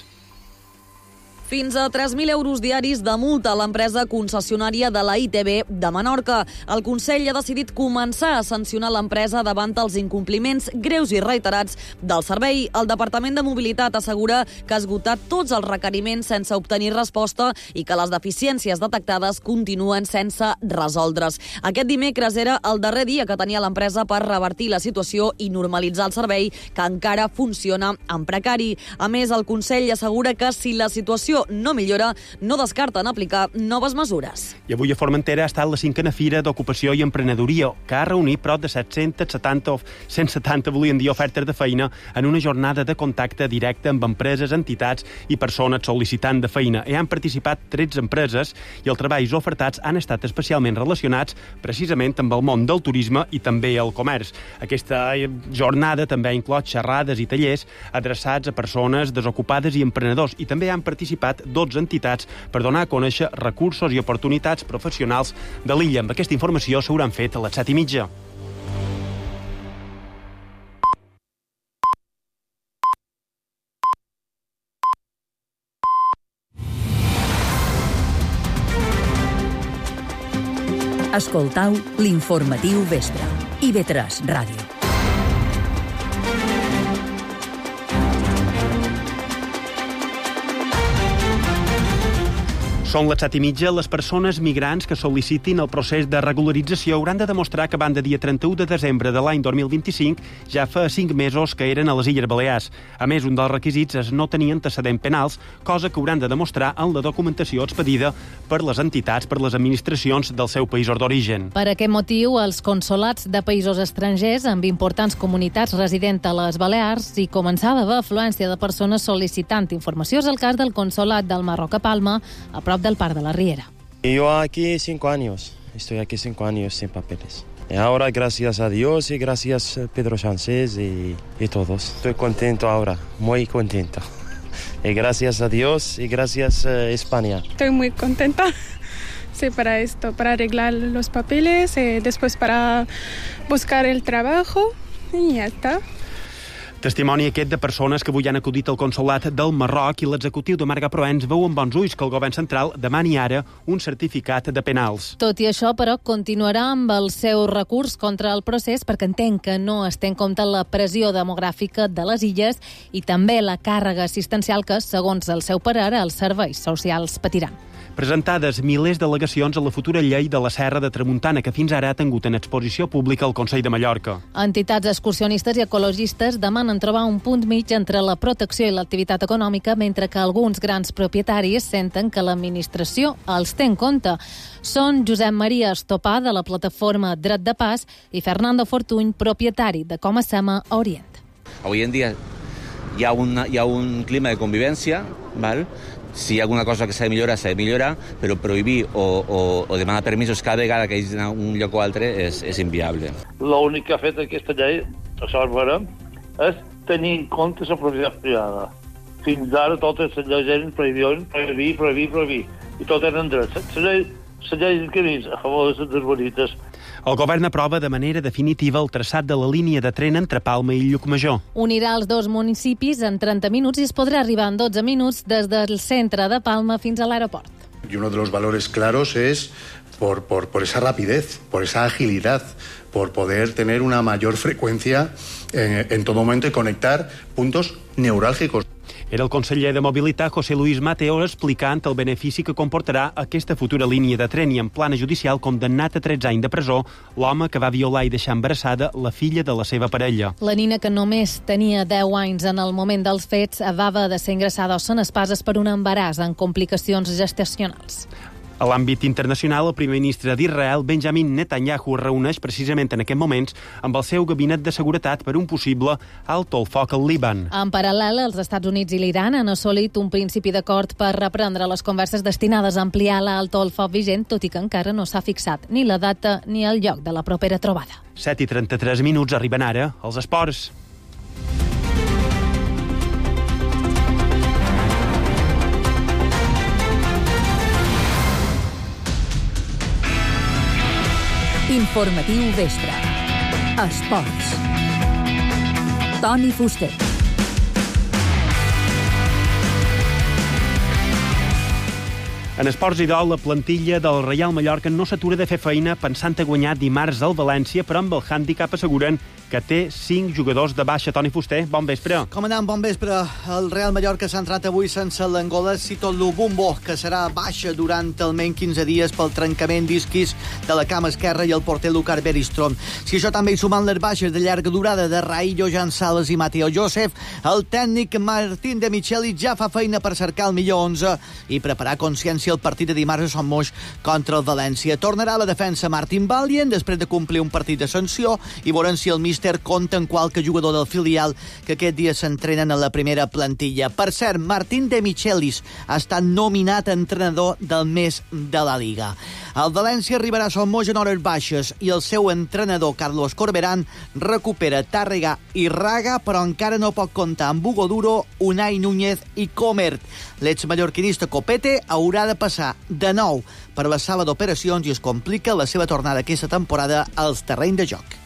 Fins a tres mil euros diaris de multa a l'empresa concessionària de la I T V de Menorca. El Consell ha decidit començar a sancionar l'empresa davant els incompliments greus i reiterats del servei. El Departament de Mobilitat assegura que ha esgotat tots els requeriments sense obtenir resposta i que les deficiències detectades continuen sense resoldre's. Aquest dimecres era el darrer dia que tenia l'empresa per revertir la situació i normalitzar el servei, que encara funciona en precari. A més, el Consell assegura que si la situació situació no millora, no descarten aplicar noves mesures. I avui a Formentera ha estat la cinquena Fira d'Ocupació i Emprenedoria, que ha reunit prop de set-cents setanta, cent setanta volien dir ofertes de feina en una jornada de contacte directe amb empreses, entitats i persones sol·licitant de feina. Hi han participat tretze empreses i els treballs ofertats han estat especialment relacionats precisament amb el món del turisme i també el comerç. Aquesta jornada també ha inclòs xerrades i tallers adreçats a persones desocupades i emprenedors, i també han participat dotze entitats per donar a conèixer recursos i oportunitats professionals de l'illa. Amb aquesta informació s'hauran fet a les set i mitja. Escoltau l'informatiu vespre. I ve tres Ràdio. Són les set i mitja. Les persones migrants que sol·licitin el procés de regularització hauran de demostrar que van de dia trenta-u de desembre de l'any dos mil vint-i-cinc ja fa cinc mesos que eren a les Illes Balears. A més, un dels requisits és no tenir antecedents penals, cosa que hauran de demostrar en la documentació expedida per les entitats, per les administracions del seu país d'origen. Per aquest motiu, els consolats de països estrangers amb importants comunitats residents a les Balears hi començava a haver afluència de persones sol·licitant informació. És el cas del consolat del Marroc a Palma, a prop del Parc de la Riera. Yo aquí cinco años, estoy aquí cinco años sin papeles. Y ahora gracias a Dios y gracias a Pedro Sánchez y, y todos. Estoy contento ahora, muy contento. Y gracias a Dios y gracias a España. Estoy muy contenta. Sí, para esto, para arreglar los papeles, eh, después para buscar el trabajo y ya está. Testimoni aquest de persones que avui han acudit al consolat del Marroc, i l'executiu de Marga Proens veu amb bons ulls que el govern central demani ara un certificat de penals. Tot i això, però, continuarà amb el seu recurs contra el procés perquè entén que no es té en compte la pressió demogràfica de les illes i també la càrrega assistencial que, segons el seu parer, els serveis socials patiran. Presentades milers d'al·legacions a la futura llei de la Serra de Tramuntana, que fins ara ha tingut en exposició pública al Consell de Mallorca. Entitats excursionistes i ecologistes demanen trobar un punt mig entre la protecció i l'activitat econòmica, mentre que alguns grans propietaris senten que l'administració els té en compte. Són Josep Maria Estopà, de la plataforma Dret de Pas, i Fernando Fortuny, propietari de Coma Sema a Orient. Avui en dia hi ha, una, hi ha un clima de convivència, val? Si hi ha alguna cosa que s'ha de millorar, s'ha de millorar, però prohibir o, o, o demanar permisos cada vegada que hagis d'anar a un lloc o altre és, és inviable. L'únic que ha fet aquesta llei, això ho veurem, és tenir en compte la propietat privada. Fins ara totes les lleis eren prohibir, prohibir, prohibir, prohibir. I tot eren drets. La llei, la llei que vist a favor de les arborites. El govern aprova de manera definitiva el traçat de la línia de tren entre Palma i Llucmajor. Unirà els dos municipis en trenta minuts i es podrà arribar en dotze minuts des del centre de Palma fins a l'aeroport. Y uno de los valores claros es por, por, por esa rapidez, por esa agilidad, por poder tener una mayor frecuencia en, en todo momento y conectar puntos neurálgicos. Era el conseller de Mobilitat, José Luis Mateo, explicant el benefici que comportarà aquesta futura línia de tren, i en plana judicial condemnat a tretze anys de presó l'home que va violar i deixar embarassada la filla de la seva parella. La nina, que només tenia deu anys en el moment dels fets, va haver de ser ingressada a Son Espases per un embaràs amb complicacions gestacionals. A l'àmbit internacional, el primer ministre d'Israel, Benjamin Netanyahu, es reuneix precisament en aquests moments amb el seu gabinet de seguretat per un possible alto el foc al Líban. En paral·lel, els Estats Units i l'Iran han assolit un principi d'acord per reprendre les converses destinades a ampliar l'alto el foc vigent, tot i que encara no s'ha fixat ni la data ni el lloc de la propera trobada. set i trenta-tres minuts, arriben ara els esports. Informatiu vespre. Esports. Toni Fuster. En esports i dol, la plantilla del Reial Mallorca no s'atura de fer feina pensant a guanyar dimarts al València, però amb el hàndicap asseguren que té cinc jugadors de baixa. Toni Fuster, bon vespre. Comandant, bon vespre. El Real Mallorca s'ha entrat avui sense l'angolès Sito Lubumbo, que serà baixa durant almenys quinze dies pel trencament d'isquis de la cama esquerra, i el porter Lucar Beristrom. Si això també hi sumant les baixes de llarga durada de Raillo, Jan Sales i Mateo Joseph, el tècnic Martín de Micheli ja fa feina per cercar el millor onze i preparar consciència el partit de dimarts a Son Moix contra el València. Tornarà a la defensa Martin Valien després de complir un partit de sanció i veurem si el míster compta en qualque jugador del filial que aquest dia s'entrenen a la primera plantilla. Per cert, Martín de Michelis ha estat nominat entrenador del mes de la Liga. El València arribarà a Son Moix en hores baixes i el seu entrenador, Carlos Corberán, recupera Tàrrega i Raga, però encara no pot comptar amb Hugo Duro, Unai Núñez i Comert. L'exmallorquinista Copete haurà de passar de nou per la sala d'operacions i es complica la seva tornada aquesta temporada als terrenys de joc.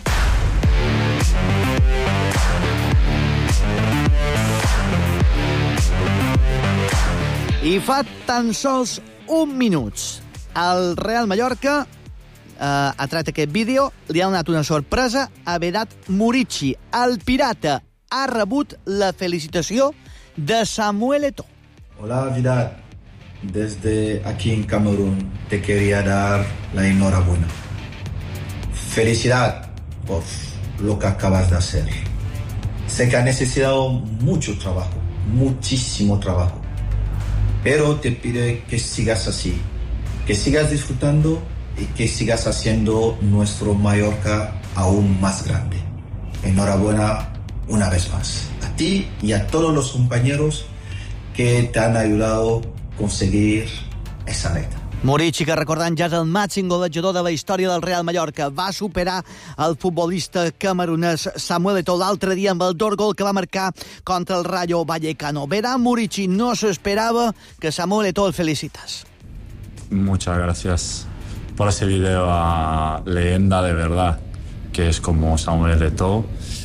I fa tan sols un minut el Real Mallorca eh, ha tret aquest vídeo, li ha donat una sorpresa a Vedat Murici. El pirata ha rebut la felicitació de Samuel Eto'o. Hola, Vedat. Desde aquí en Camerún te quería dar la enhorabuena. Felicidad por lo que acabas de hacer. Sé que ha necesitado mucho trabajo, muchísimo trabajo. Pero te pido que sigas así, que sigas disfrutando y que sigas haciendo nuestro Mallorca aún más grande. Enhorabuena una vez más. A ti y a todos los compañeros que te han ayudado a conseguir esa meta. Murici, que recordant ja és el màxim golejador de la història del Real Mallorca, va superar el futbolista camerunès Samuel Eto'o l'altre dia amb el dos gol que va marcar contra el Rayo Vallecano. Vedat Murici no s'esperava que Samuel Eto'o el felicitas. Muchas gracias por ese video a leyenda de verdad, que es como Samuel Eto'o.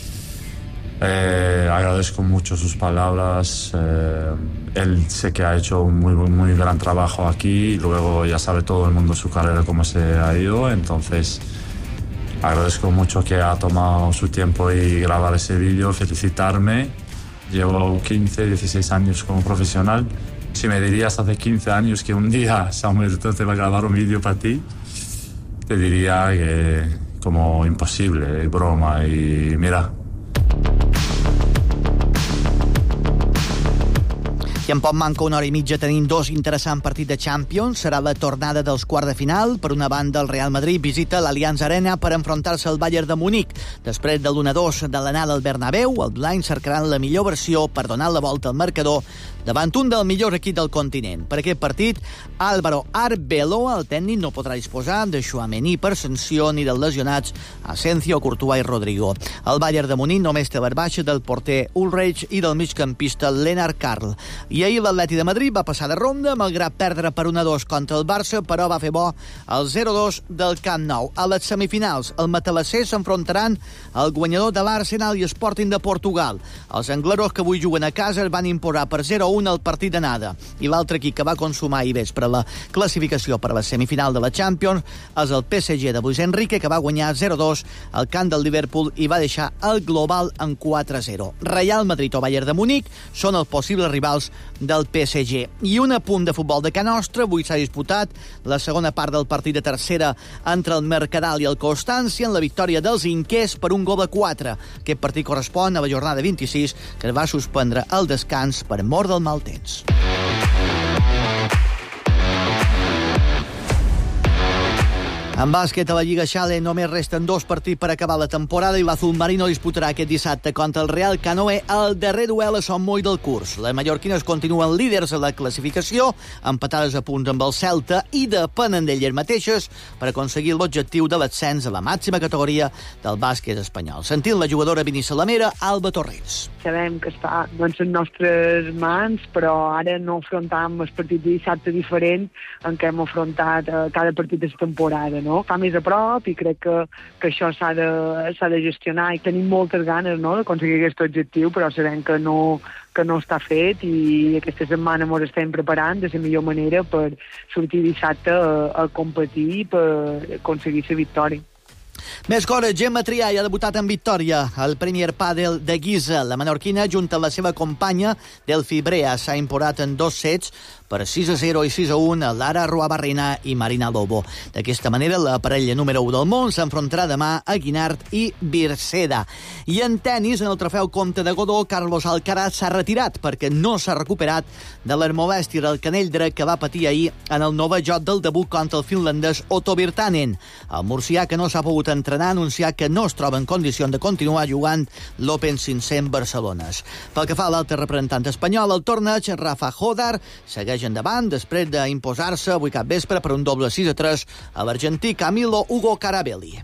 Eh, agradezco mucho sus palabras. Eh, él sé que ha hecho un muy, muy gran trabajo aquí y luego ya sabe todo el mundo su carrera cómo se ha ido. Entonces agradezco mucho que ha tomado su tiempo y grabar ese vídeo, felicitarme. Llevo quince, dieciséis años como profesional. Si me dirías hace quince años que un día Samuel Eto'o te va a grabar un vídeo para ti, te diría que como imposible, broma. Y mira, I en poc manca una hora i mitja tenim dos interessants partits de Champions. Serà la tornada dels quarts de final. Per una banda, el Real Madrid visita l'Allianz Arena per enfrontar-se al Bayern de Munic. Després de l'u a dos de l'anada al Bernabéu, els blancs cercaran la millor versió per donar la volta al marcador davant un dels millors equips del continent. Per aquest partit, Álvaro Arbeloa, el tècnic, no podrà disposar de Tchouaméni per sanció ni dels lesionats Asensio, Courtois i Rodrigo. El Bayern de Munic només té les baixes del porter Ulreich i del migcampista Lennart Karl. I ahir l'Atleti de Madrid va passar de ronda, malgrat perdre per un a dos contra el Barça, però va fer bo el zero a dos del Camp Nou. A les semifinals, el matalasser s'enfrontaran al guanyador de l'Arsenal i Sporting de Portugal. Els angleros, que avui juguen a casa, es van imposar per zero a un al partit d'anada. I l'altre equip que va consumar ahir vespre la classificació per a la semifinal de la Champions és el P S G de Luis Enrique, que va guanyar zero a dos al camp del Liverpool i va deixar el global en quatre a zero. Real Madrid o Bayern de Munic són els possibles rivals del P S G. I un apunt de futbol de Can Nostra. Avui s'ha disputat la segona part del partit de tercera entre el Mercadal i el Constància en la victòria dels inquers per un gol a quatre. Aquest partit correspon a la jornada vint-i-sis, que es va suspendre al descans per mort del mal temps. En bàsquet, a la Lliga Xale només resten dos partits per acabar la temporada i l'Azul Marino disputarà aquest dissabte contra el Real Canoe el darrer duel a Son Moix del curs. Les mallorquines continuen líders a la classificació, empatades a punts amb el Celta i depenen d'elles mateixes per aconseguir l'objectiu de l'ascens a la màxima categoria del bàsquet espanyol. Sentint la jugadora binissalamera Alba Torrents. Sabem que està en les nostres mans, però ara no afrontàvem el partit de dissabte diferent en què hem afrontat cada partit de la temporada. no? Està més a prop i crec que, que això s'ha de, s'ha de gestionar i tenim moltes ganes, no?, d'aconseguir aquest objectiu, però sabem que no, que no està fet i aquesta setmana ens estem preparant de la millor manera per sortir dissabte a, a competir i per aconseguir la victòria. Més coses, Gemma Triay ha debutat en victòria al Premier Padel de Giza. La menorquina, junt amb la seva companya Delphi Brea, s'ha imposat en dos sets per sis a zero i sis a un a Lara Ruabarrena i Marina Lobo. D'aquesta manera, la parella número u del món s'enfrontarà demà a Guinart i Birseda. I en tennis, en el trofeu Comte de Godó, Carlos Alcaraz s'ha retirat perquè no s'ha recuperat de les molèsties al canell dret que va patir ahir en el nou joc del debut contra el finlandès Otto Virtanen. El murcià, que no s'ha pogut entrenar, ha anunciat que no es troba en condicions de continuar jugant l'Open cinc-cents Barcelona. Pel que fa a l'altre representant espanyol, el torneig, Rafa Jodar, segueix endavant després d'imposar-se avui cap vespre per un doble sis a tres a l'argentí Camilo Hugo Carabelli.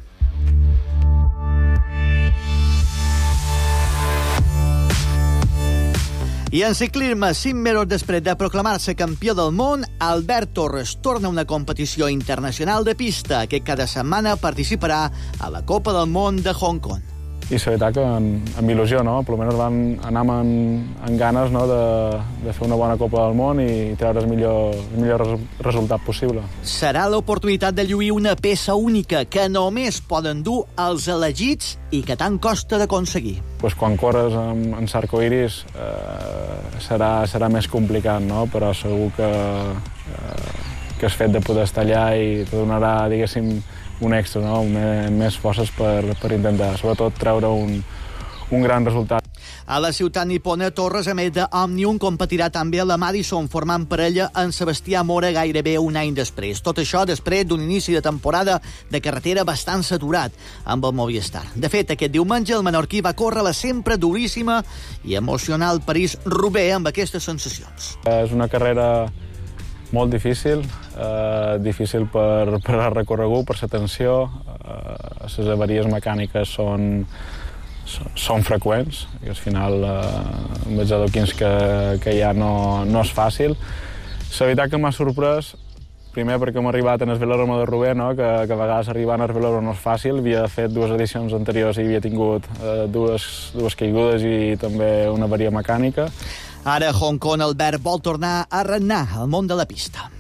I en ciclisme, cinc mesos després de proclamar-se campió del món, Albert Torres torna a una competició internacional de pista que cada setmana participarà a la Copa del Món de Hong Kong. I la veritat que amb, amb il·lusió, no? Per almenys vam anar amb, amb ganes, no?, de, de fer una bona Copa del Món i treure el millor, el millor res, resultat possible. Serà l'oportunitat de lluir una peça única que només poden dur els elegits i que tant costa d'aconseguir. Pues quan corres en, en arcoiris eh, serà, serà més complicat, no? Però segur que, eh, que el fet de poder estar allà i te donarà, diguéssim, un extra, no? Més, més forces per, per intentar, sobretot, treure un, un gran resultat. A la ciutat nipona, Torres, a més d'Òmnium, competirà també a la Madison, formant parella en Sebastià Mora gairebé un any després. Tot això després d'un inici de temporada de carretera bastant saturat amb el Movistar. De fet, aquest diumenge el menorquí va córrer la sempre duríssima i emocional París-Roubaix amb aquestes sensacions. És una carrera molt difícil, eh, difícil per, per al recorregut, per la tensió. Eh, les avaries mecàniques són, són, són freqüents i al final eh, amb els adoquins que, que hi ha no, no és fàcil. La veritat que m'ha sorprès, primer perquè hem arribat en el velòdromo de Roubaix, no? que, que a vegades arribant al velòdromo no és fàcil. Havia fet dues edicions anteriors i havia tingut eh, dues, dues caigudes i també una avaria mecànica. Ara a Hong Kong, Albert vol tornar a regnar al món de la pista.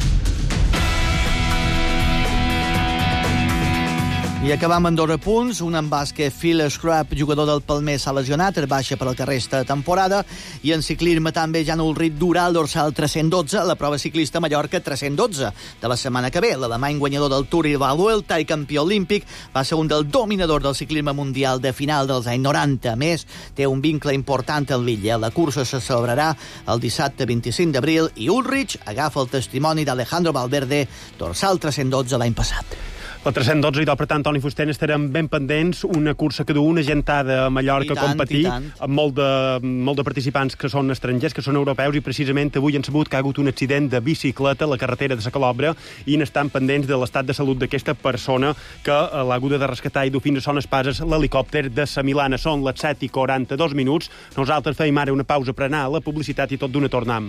I acabam amb dos apunts. Un en bàsquet, Phil Scrap, jugador del Palmer, s'ha lesionat, es baixa per al que resta de temporada. I en ciclisme també Jan Ulrich durà el dorsal tres-cents dotze, la prova ciclista Mallorca tres-cents dotze de la setmana que ve. L'alemany guanyador del Tour i de la Vuelta i campió olímpic va ser un dels dominadors del ciclisme mundial de final dels anys noranta. A més, té un vincle important amb l'illa. La cursa se celebrarà el dissabte vint-i-cinc d'abril i Ulrich agafa el testimoni d'Alejandro Valverde, dorsal tres-cents dotze l'any passat. La tres-cents dotze, i per tant, Toni Fuster, estarem ben pendents. Una cursa que du una gentada a Mallorca a competir, amb molt de, molt de participants que són estrangers, que són europeus, i precisament avui han sabut que ha hagut un accident de bicicleta a la carretera de la Calobra i n'estan pendents de l'estat de salut d'aquesta persona que l'ha hagut de rescatar i dur fins a Son Espases l'helicòpter de la Milana. Són les set i quaranta-dos minuts. Nosaltres feim ara una pausa per anar a la publicitat i tot d'una tornam.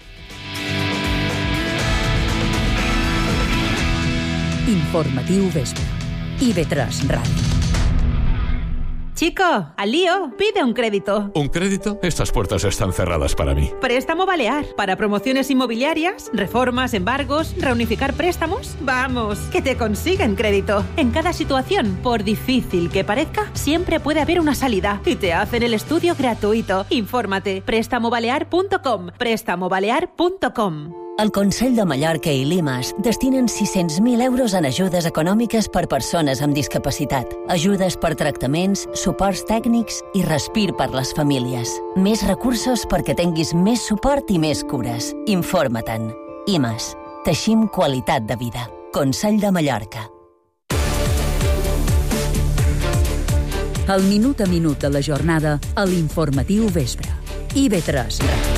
Informatiu Vespre. I ve tres Ràdio. Chico, al lío, pide un crédito. ¿Un crédito? Estas puertas están cerradas para mí. Préstamo Balear. Para promociones inmobiliarias, reformas, embargos, reunificar préstamos. Vamos, que te consiguen crédito. En cada situación, por difícil que parezca, siempre puede haber una salida. Y te hacen el estudio gratuito. Infórmate. préstamo balear punto com. préstamo balear punto com. El Consell de Mallorca i Limas destinen sis-cents mil euros en ajudes econòmiques per persones amb discapacitat, ajudes per tractaments, suports tècnics i respir per les famílies. Més recursos perquè tinguis més suport i més cures. Informa-te'n. Limas. Teixim qualitat de vida. Consell de Mallorca. El minut a minut de la jornada a l'Informatiu Vespre. I ve tres Ràdio.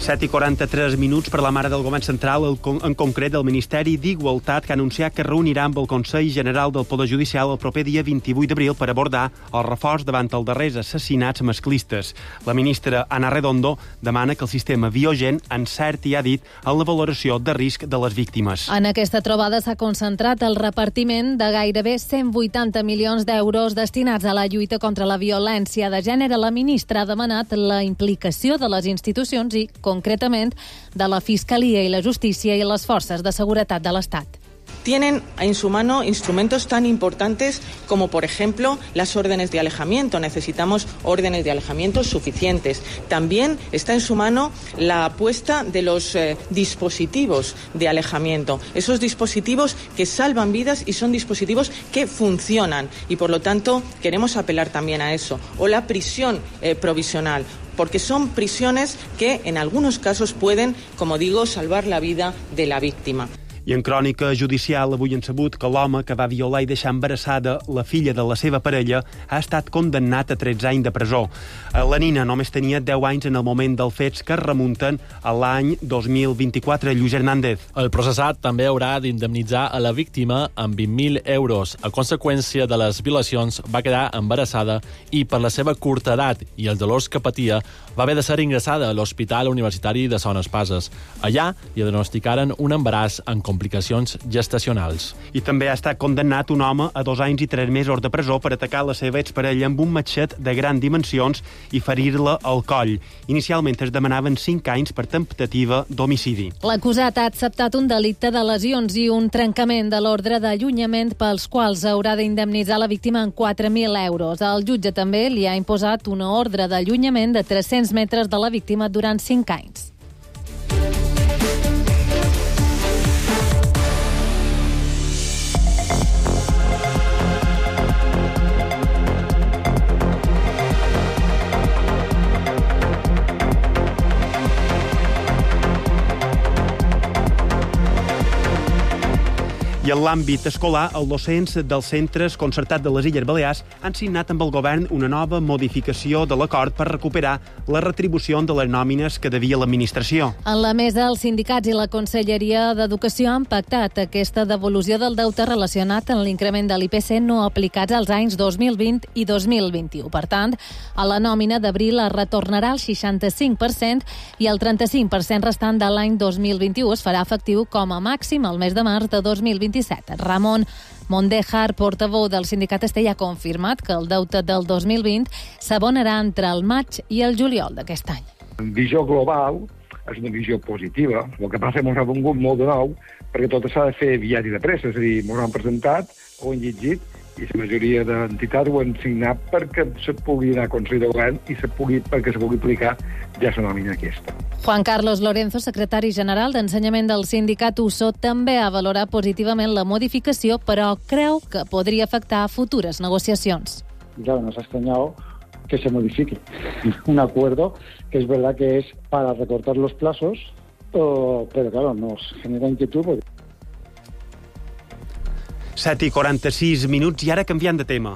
set i quaranta-tres minuts per la mare del Govern Central, en concret del Ministeri d'Igualtat, que ha anunciat que reunirà amb el Consell General del Poder Judicial el proper dia vint-i-vuit d'abril per abordar el reforç davant els darrers assassinats masclistes. La ministra Ana Redondo demana que el sistema Biogen encerti, ha dit, en la valoració de risc de les víctimes. En aquesta trobada s'ha concentrat el repartiment de gairebé cent vuitanta milions d'euros destinats a la lluita contra la violència de gènere. La ministra ha demanat la implicació de les institucions i, concretament, de la Fiscalia i la Justícia i les forces de seguretat de l'Estat. Tienen en su mano instrumentos tan importantes como, por ejemplo, las órdenes de alejamiento. Necesitamos órdenes de alejamiento suficientes. También está en su mano la apuesta de los eh, dispositivos de alejamiento. Esos dispositivos que salvan vidas y son dispositivos que funcionan. Y, por lo tanto, queremos apelar también a eso. O la prisión eh, provisional, porque son prisiones que, en algunos casos, pueden, como digo, salvar la vida de la víctima. I en crònica judicial avui hem sabut que l'home que va violar i deixar embarassada la filla de la seva parella ha estat condemnat a tretze anys de presó. La nina només tenia deu anys en el moment dels fets que es remunten a l'any dos mil vint-i-quatre. Lluís Hernández. El processat també haurà d'indemnitzar a la víctima amb vint mil euros. A conseqüència de les violacions va quedar embarassada i per la seva curta edat i els dolors que patia va haver de ser ingressada a l'Hospital Universitari de Son Espases. Allà li diagnosticaren un embaràs en complicacions gestacionals. I també ha estat condemnat un home a dos anys i tres mesos de presó per atacar la seva exparella amb un matxet de grans dimensions i ferir-la al coll. Inicialment es demanaven cinc anys per temptativa d'homicidi. L'acusat ha acceptat un delicte de lesions i un trencament de l'ordre d'allunyament pels quals haurà d'indemnitzar la víctima en quatre mil euros. El jutge també li ha imposat una ordre d'allunyament de tres-cents metres de la víctima durant cinc anys. I en l'àmbit escolar, els docents dels centres concertats de les Illes Balears han signat amb el govern una nova modificació de l'acord per recuperar la retribució de les nòmines que devia l'administració. En la mesa, els sindicats i la Conselleria d'Educació han pactat aquesta devolució del deute relacionat amb l'increment de l'I P C no aplicats als anys dos mil vint i dos mil vint-i-u. Per tant, a la nòmina d'abril es retornarà el seixanta-cinc per cent i el trenta-cinc per cent restant de l'any dos mil vint-i-u es farà efectiu com a màxim el mes de març de dos mil vint-i-set. Ramon Mondejar, portaveu del sindicat Estell, ha confirmat que el deute del dos mil vint s'abonarà entre el maig i el juliol d'aquest any. En visió global, és una visió positiva. El que passa és que ens ha vingut molt de nou, perquè tot s'ha de fer aviat i de pressa. És a dir, ens han presentat, ho han llegit, i la majoria d'entitats ho han signat perquè se pugui anar a Consell de Govern i se pugui, perquè se pugui aplicar ja la nòmina aquesta. Juan Carlos Lorenzo, secretari general d'Ensenyament del sindicat U S O, també ha valorat positivament la modificació, però creu que podria afectar futures negociacions. Claro, nos ha extrañado que se modifique un acuerdo que es verdad que es para recortar los plazos, pero claro, nos genera inquietud. Porque... set i quaranta-sis minuts i ara canviant de tema.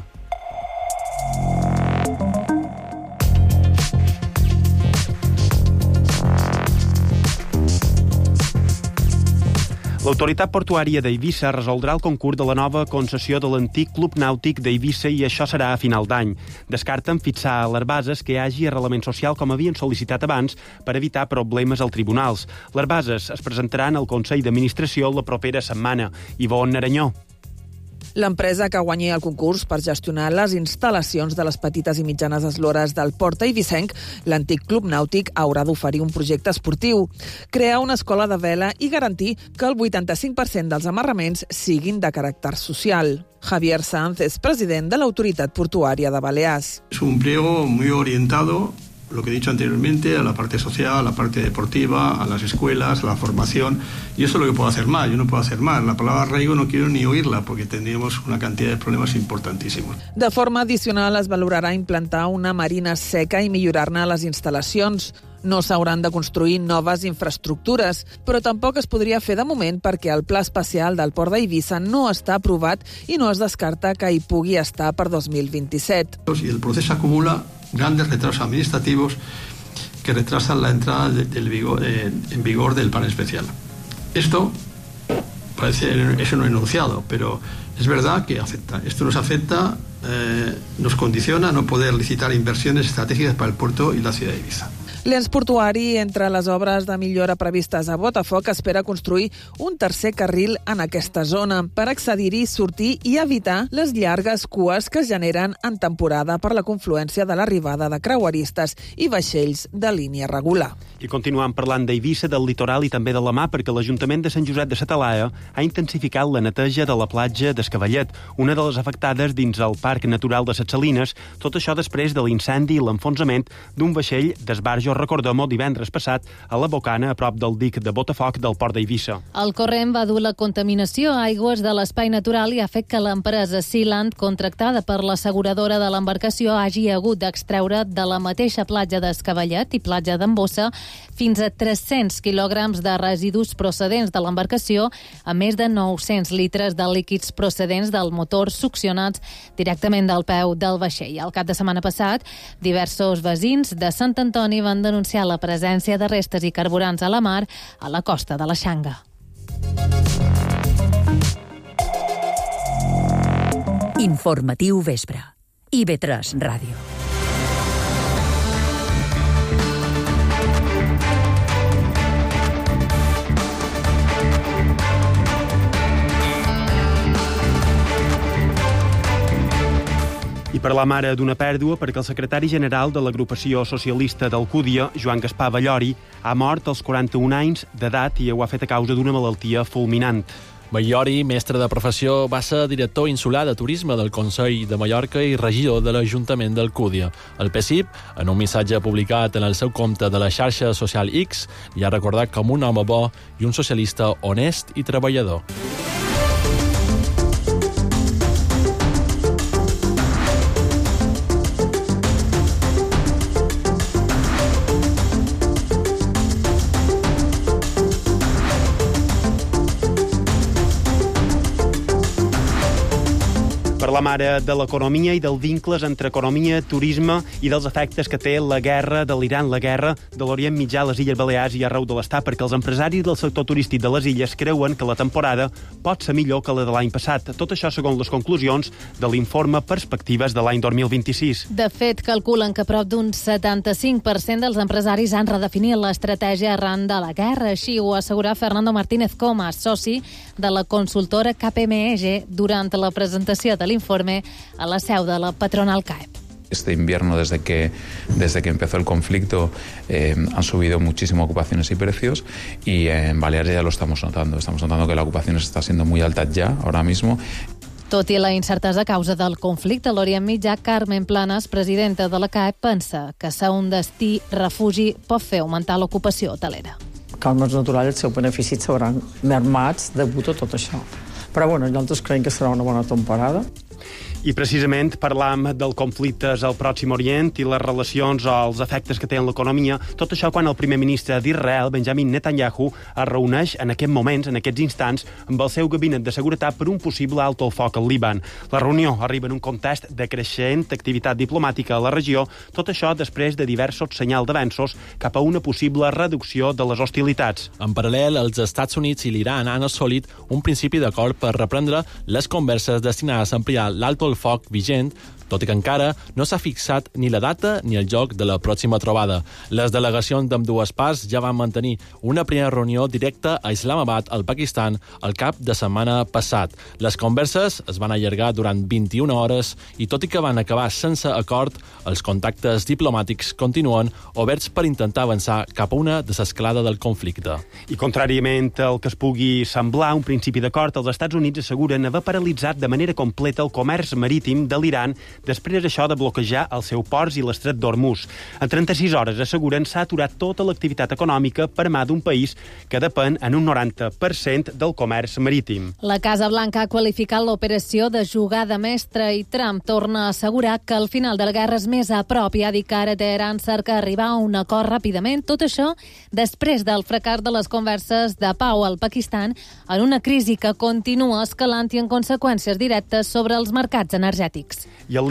L'autoritat portuària d'Eivissa resoldrà el concurs de la nova concessió de l'antic Club Nàutic d'Eivissa i això serà a final d'any. Descarten fixar a les bases que hi hagi arrelament social com havien sol·licitat abans per evitar problemes als tribunals. Les bases es presentaran al Consell d'Administració la propera setmana. Ivonne Aranyó. L'empresa que guanyi el concurs per gestionar les instal·lacions de les petites i mitjanes eslores del Port eivissenc, l'antic Club Nàutic haurà d'oferir un projecte esportiu, crear una escola de vela i garantir que el vuitanta-cinc per cent dels amarraments siguin de caràcter social. Javier Sanz és president de l'Autoritat Portuària de Balears. És un pliego muy orientado, lo que he dicho anteriormente, a la parte social, a la parte deportiva, a las escuelas, a la formación, y eso es lo que puedo hacer más, yo no puedo hacer más. La palabra arraigo no quiero ni oírla, porque tendríamos una cantidad de problemas importantísimos. De forma addicional, es valorarà implantar una marina seca i millorar-ne les instal·lacions. No s'hauran de construir noves infraestructures, però tampoc es podria fer de moment perquè el pla especial del Port d'Eivissa no està aprovat i no es descarta que hi pugui estar per dos mil vint-i-set. Y el proceso acumula grandes retrasos administrativos que retrasan la entrada de, del vigor, eh, en vigor del plan especial. Esto parece es un enunciado, pero es verdad que afecta. Esto nos afecta, eh, nos condiciona a no poder licitar inversiones estratégicas para el puerto y la ciudad de Ibiza. L'ens portuari, entre les obres de millora previstes a Botafoc, espera construir un tercer carril en aquesta zona per accedir-hi, sortir i evitar les llargues cues que es generen en temporada per la confluència de l'arribada de creueristes i vaixells de línia regular. I continuant parlant d'Eivissa, del litoral i també de la mar, perquè l'Ajuntament de Sant Josep de sa Talaia ha intensificat la neteja de la platja d'Escavallet, una de les afectades dins el Parc Natural de Ses Salines, tot això després de l'incendi i l'enfonsament d'un vaixell d'esbarjo, recordem-ho, divendres passat a la Bocana, a prop del dic de Botafoc del port d'Eivissa. El corrent va dur la contaminació a aigües de l'espai natural i ha fet que l'empresa Sealand, contractada per l'asseguradora de l'embarcació, hagi hagut d'extreure de la mateixa platja d'Escavallet i platja d'Embossa fins a tres-cents quilograms de residus procedents de l'embarcació, a més de nou-cents litres de líquids procedents del motor succionats directament del peu del vaixell. Al cap de setmana passat, diversos veïns de Sant Antoni van denunciar la presència de restes i carburants a la mar a la costa de la Xanga. Informatiu vespre. I ve tres Ràdio. I parlam ara d'una pèrdua perquè el secretari general de l'agrupació socialista d'Alcúdia, Joan Gaspar Ballori, ha mort als quaranta-un anys d'edat i ho ha fet a causa d'una malaltia fulminant. Ballori, mestre de professió, va ser director insular de turisme del Consell de Mallorca i regidor de l'Ajuntament d'Alcúdia. El P S I P, en un missatge publicat en el seu compte de la xarxa social X, li ha recordat com un home bo i un socialista honest i treballador. Parlam ara de l'economia i dels vincles entre economia, turisme i dels efectes que té la guerra de l'Iran, la guerra de l'Orient Mitjà a les Illes Balears i arreu de l'Estat, perquè els empresaris del sector turístic de les illes creuen que la temporada pot ser millor que la de l'any passat. Tot això segons les conclusions de l'informe Perspectives de l'any dos mil vint-i-sis. De fet, calculen que prop d'un setanta-cinc per cent dels empresaris han redefinit l'estratègia arran de la guerra. Així ho assegura Fernando Martínez Comas, soci de la consultora K P M G, durant la presentació de l'informe a la seu de la patronal C A E P. Este invierno, desde que, desde que empezó el conflicto, eh, han subido muchísimo ocupaciones y precios, y en Baleares ya lo estamos notando. Estamos notando que la ocupación está siendo muy alta ya, ahora mismo. Tot i la incertesa a causa del conflicte a l'Orient Mitjà, Carmen Planas, presidenta de la C A E P, pensa que ser un destí refugi pot fer augmentar l'ocupació hotelera. Calmes naturals, els seus beneficis seran mermats degut a tot això. Però bueno, nosaltres creiem que serà una bona temporada. I precisament parlam del conflictes al Pròxim Orient i les relacions o els efectes que té en l'economia. Tot això quan el primer ministre d'Israel, Benjamin Netanyahu, es reuneix en aquests moments, en aquests instants, amb el seu gabinet de seguretat per un possible alto al foc al Líban. La reunió arriba en un context de creixent activitat diplomàtica a la regió, tot això després de diversos senyals d'avenços cap a una possible reducció de les hostilitats. En paral·lel, els Estats Units i l'Iran han assolit un principi d'acord per reprendre les converses destinades a ampliar l'alto al foc vigent, tot i que encara no s'ha fixat ni la data ni el lloc de la pròxima trobada. Les delegacions d'ambdues parts ja van mantenir una primera reunió directa a Islamabad, al Pakistan, al cap de setmana passat. Les converses es van allargar durant vint-i-una hores i, tot i que van acabar sense acord, els contactes diplomàtics continuen oberts per intentar avançar cap a una desescalada del conflicte. I contràriament al que es pugui semblar un principi d'acord, els Estats Units asseguren haver paralitzat de manera completa el comerç marítim de l'Iran després això de bloquejar els seus ports i l'estret d'Hormuz. En trenta-sis hores, asseguren, s'ha aturat tota l'activitat econòmica per mà d'un país que depèn en un noranta per cent del comerç marítim. La Casa Blanca ha qualificat l'operació de jugada mestra i Trump torna a assegurar que el final de la guerra és més a prop i ha dit que ara Teheran cerca arribar a un acord ràpidament. Tot això després del fracàs de les converses de pau al Pakistan en una crisi que continua escalant i en conseqüències directes sobre els mercats energètics. I el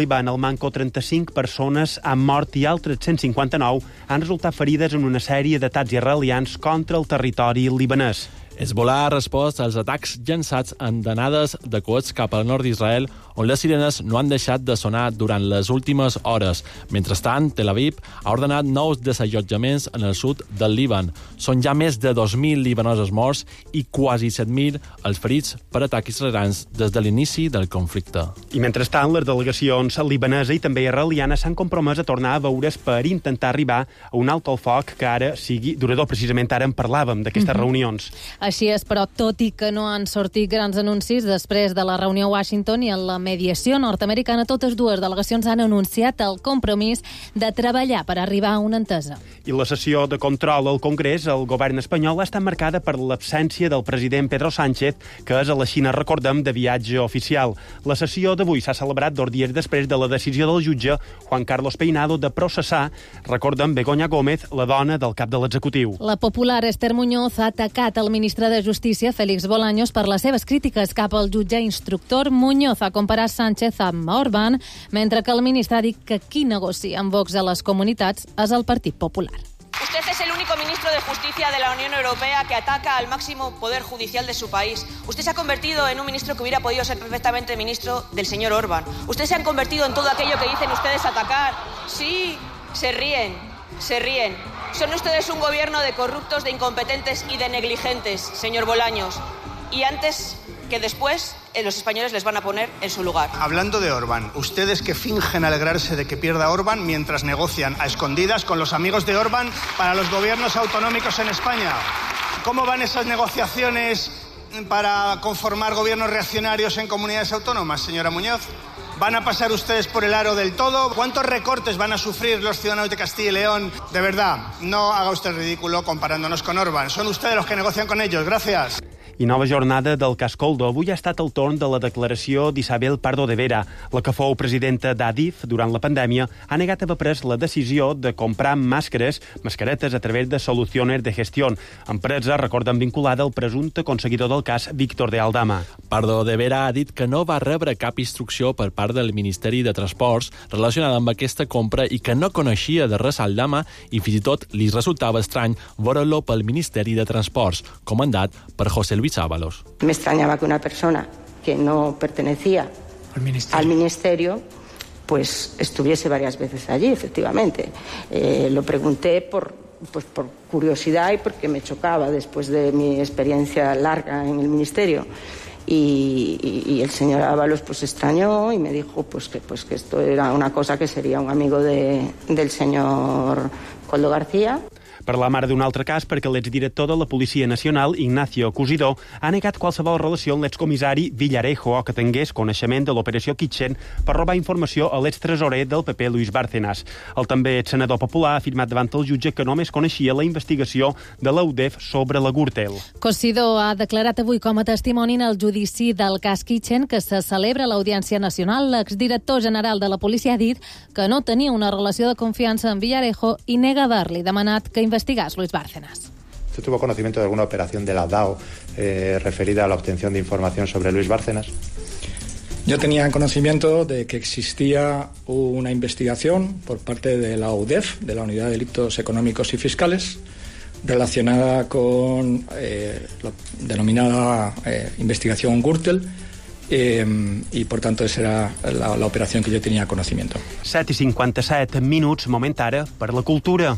Líban, al Manco, trenta-cinc persones han mort i altres cent cinquanta-nou han resultat ferides en una sèrie d'atacs israelians contra el territori libanès. Hezbollah ha respost als atacs llançats en danades de coets cap al nord d'Israel, on les sirenes no han deixat de sonar durant les últimes hores. Mentrestant, Tel Aviv ha ordenat nous desallotjaments en el sud del Líban. Són ja més de dos mil libanosos morts i quasi set mil els ferits per atacs israelians des de l'inici del conflicte. I mentrestant, les delegacions libanesa i també israeliana s'han compromès a tornar a veure's per intentar arribar a un alt al foc que ara sigui durador. Precisament ara en parlàvem d'aquestes mm-hmm. reunions. Així és, però tot i que no han sortit grans anuncis després de la reunió a Washington i en la mediació nord-americana, totes dues delegacions han anunciat el compromís de treballar per arribar a una entesa. I la sessió de control al Congrés, el govern espanyol, ha estat marcada per l'absència del president Pedro Sánchez, que és a la Xina, recordem, de viatge oficial. La sessió d'avui s'ha celebrat dos dies després de la decisió del jutge Juan Carlos Peinado de processar, recordem, Begoña Gómez, la dona del cap de l'executiu. La popular Esther Muñoz ha atacat el ministre de Justícia, Félix Bolaños, per les seves crítiques cap al jutge instructor. Muñoz ha comparat Sánchez amb Orbán, mentre que el ministre ha dit que qui negocia amb Vox a les comunitats és el Partit Popular. Usted es el único ministro de Justicia de la Unión Europea que ataca al máximo poder judicial de su país. Usted se ha convertido en un ministro que hubiera podido ser perfectamente ministro del señor Orbán. Usted se ha convertido en todo aquello que dicen ustedes atacar. Sí, se ríen, se ríen. Son ustedes un gobierno de corruptos, de incompetentes y de negligentes, señor Bolaños. Y antes que después, eh, los españoles les van a poner en su lugar. Hablando de Orbán, ustedes que fingen alegrarse de que pierda Orbán mientras negocian a escondidas con los amigos de Orbán para los gobiernos autonómicos en España. ¿Cómo van esas negociaciones para conformar gobiernos reaccionarios en comunidades autónomas, señora Muñoz? ¿Van a pasar ustedes por el aro del todo? ¿Cuántos recortes van a sufrir los ciudadanos de Castilla y León? De verdad, no haga usted el ridículo comparándonos con Orbán. Son ustedes los que negocian con ellos. Gracias. I nova jornada del cas Coldo. Avui ha estat el torn de la declaració d'Isabel Pardo de Vera. La que fou presidenta d'Adif durant la pandèmia ha negat haver pres la decisió de comprar màscares, mascaretes a través de Soluciones de Gestión, empresa, recorden, vinculada al presumpte conseguidor del cas Víctor de Aldama. Pardo de Vera ha dit que no va rebre cap instrucció per part del Ministeri de Transports relacionada amb aquesta compra i que no coneixia de res Aldama i fins i tot li resultava estrany veure-lo pel Ministeri de Transports, comandat per José Luis Ábalos. Me extrañaba que una persona que no pertenecía al ministerio, al ministerio pues estuviese varias veces allí, efectivamente. Eh, lo pregunté por, pues por curiosidad y porque me chocaba después de mi experiencia larga en el ministerio. Y, y, y el señor Ábalos pues extrañó y me dijo pues que, pues que esto era una cosa que sería un amigo de, del señor Coldo García. Parlam ara d'un altre cas perquè l'exdirector de la Policia Nacional, Ignacio Cusidó, ha negat qualsevol relació amb l'excomissari Villarejo o que tingués coneixement de l'operació Kitchen per robar informació a l'extresorer del P P, Luis Bárcenas. El també senador popular ha afirmat davant el jutge que només coneixia la investigació de l'U D E F sobre la Gürtel. Cusidó ha declarat avui com a testimoni en el judici del cas Kitchen que se celebra a l'Audiència Nacional. L'exdirector general de la policia ha dit que no tenia una relació de confiança amb Villarejo i nega haver-li demanat que investigas Luis Bárcenas. ¿Usted tuvo conocimiento de alguna operación de la D A O eh, referida a la obtención de información sobre Luis Bárcenas? Yo tenía conocimiento de que existía una investigación por parte de la U D E F, de la Unidad de Delitos Económicos y Fiscales, relacionada con eh, la denominada eh, investigación Gürtel, Eh, i, per tant, esa era la, la operació que jo tenia conocimiento. set i cinquanta-set minuts, moment ara per la cultura.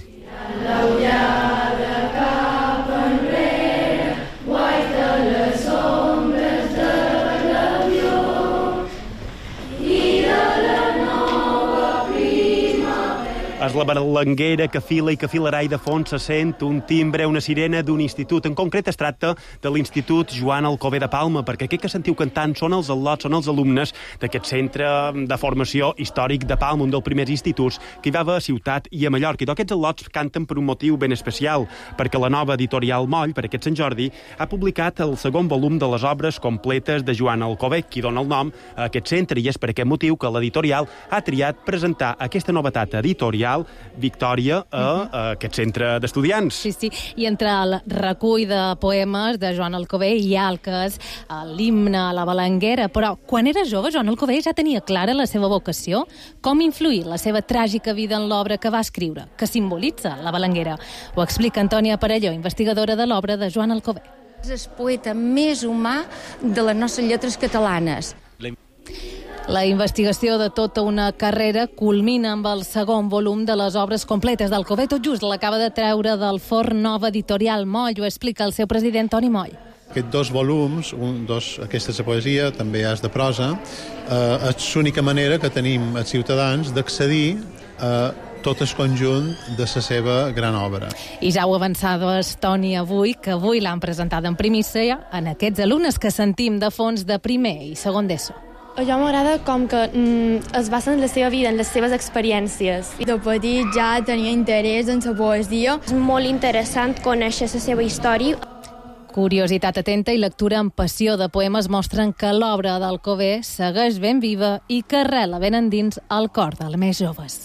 És la berlenguera que fila i que filarà i de fons se sent un timbre, una sirena d'un institut. En concret es tracta de l'Institut Joan Alcover de Palma, perquè aquest que sentiu cantant són els al·lots, són els alumnes d'aquest centre de formació històric de Palma, un dels primers instituts que hi va haver a Ciutat i a Mallorca. I aquests al·lots canten per un motiu ben especial, perquè la nova editorial Moll, per aquest Sant Jordi, ha publicat el segon volum de les obres completes de Joan Alcover, qui dona el nom a aquest centre, i és per aquest motiu que l'editorial ha triat presentar aquesta novetat editorial real victòria a, a aquest centre d'estudiants. Sí, sí, i entre el recull de poemes de Joan Alcover hi ha el que és l'himne a la Balanguera, però quan era jove Joan Alcover ja tenia clara la seva vocació. Com influir la seva tràgica vida en l'obra que va escriure, que simbolitza la Balanguera? Ho explica Antònia Parelló, investigadora de l'obra de Joan Alcover. És el poeta més humà de les nostres lletres catalanes. La investigació de tota una carrera culmina amb el segon volum de les obres completes d'Alcover. Tot just l'acaba de treure del forn Nova Editorial Moll, ho explica el seu president Toni Moll. Aquests dos volums, un, dos, aquestes de poesia, també és de prosa, eh, és l'única manera que tenim els ciutadans d'accedir a tot el conjunt de la seva gran obra. I ja ho avançava Toni avui, que avui l'han presentada en primícia en aquests alumnes que sentim de fons de primer i segon d'ESO. A jo m'agrada com que mm, es basa en la seva vida, en les seves experiències. De petit ja tenia interès en la poesia. És molt interessant conèixer la seva història. Curiositat atenta i lectura amb passió de poemes mostren que l'obra d'Alcover segueix ben viva i que arrela ben endins el cor dels més joves.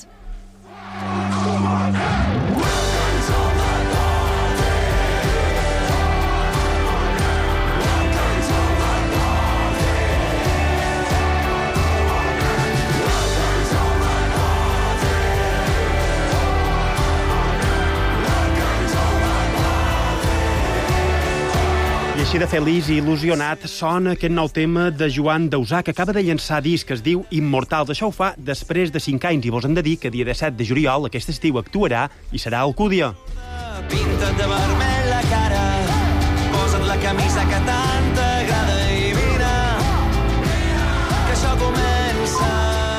I així de feliç i il·lusionat sona aquest nou tema de Joan Dausà, que acaba de llançar disc que es diu Immortals. Això ho fa després de cinc anys i vos hem de dir que dia disset de juliol aquest estiu actuarà i serà a Alcúdia. Pinta't de vermell la cara, posa't la camisa que tant t'agrada i vine, que això comença.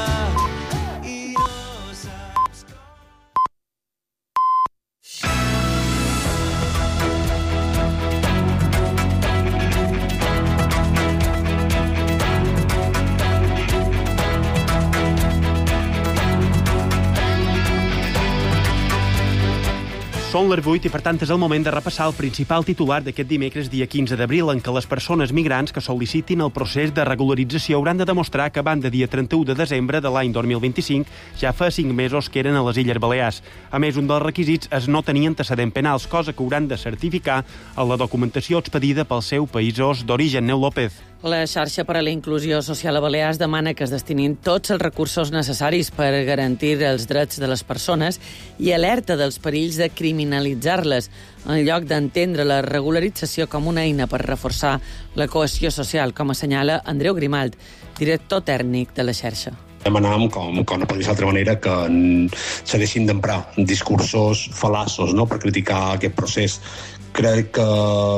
Són les vuit i, per tant, és el moment de repassar el principal titular d'aquest dimecres, dia quinze d'abril, en què les persones migrants que sol·licitin el procés de regularització hauran de demostrar que van de dia trenta-u de desembre de l'any dos mil vint-i-cinc ja fa cinc mesos que eren a les Illes Balears. A més, un dels requisits és no tenir antecedents penals, cosa que hauran de certificar a la documentació expedida pels seus països d'origen. Neu López. La xarxa per a la inclusió social a Balears demana que es destinin tots els recursos necessaris per garantir els drets de les persones i alerta dels perills de criminalitzar-les, en lloc d'entendre la regularització com una eina per reforçar la cohesió social, com assenyala Andreu Grimalt, director tècnic de la xarxa. Demanàvem, com, com no pot ser d'altra manera, que s'ha deixin d'emprar discursos fal·laços, no?, per criticar aquest procés. Crec que,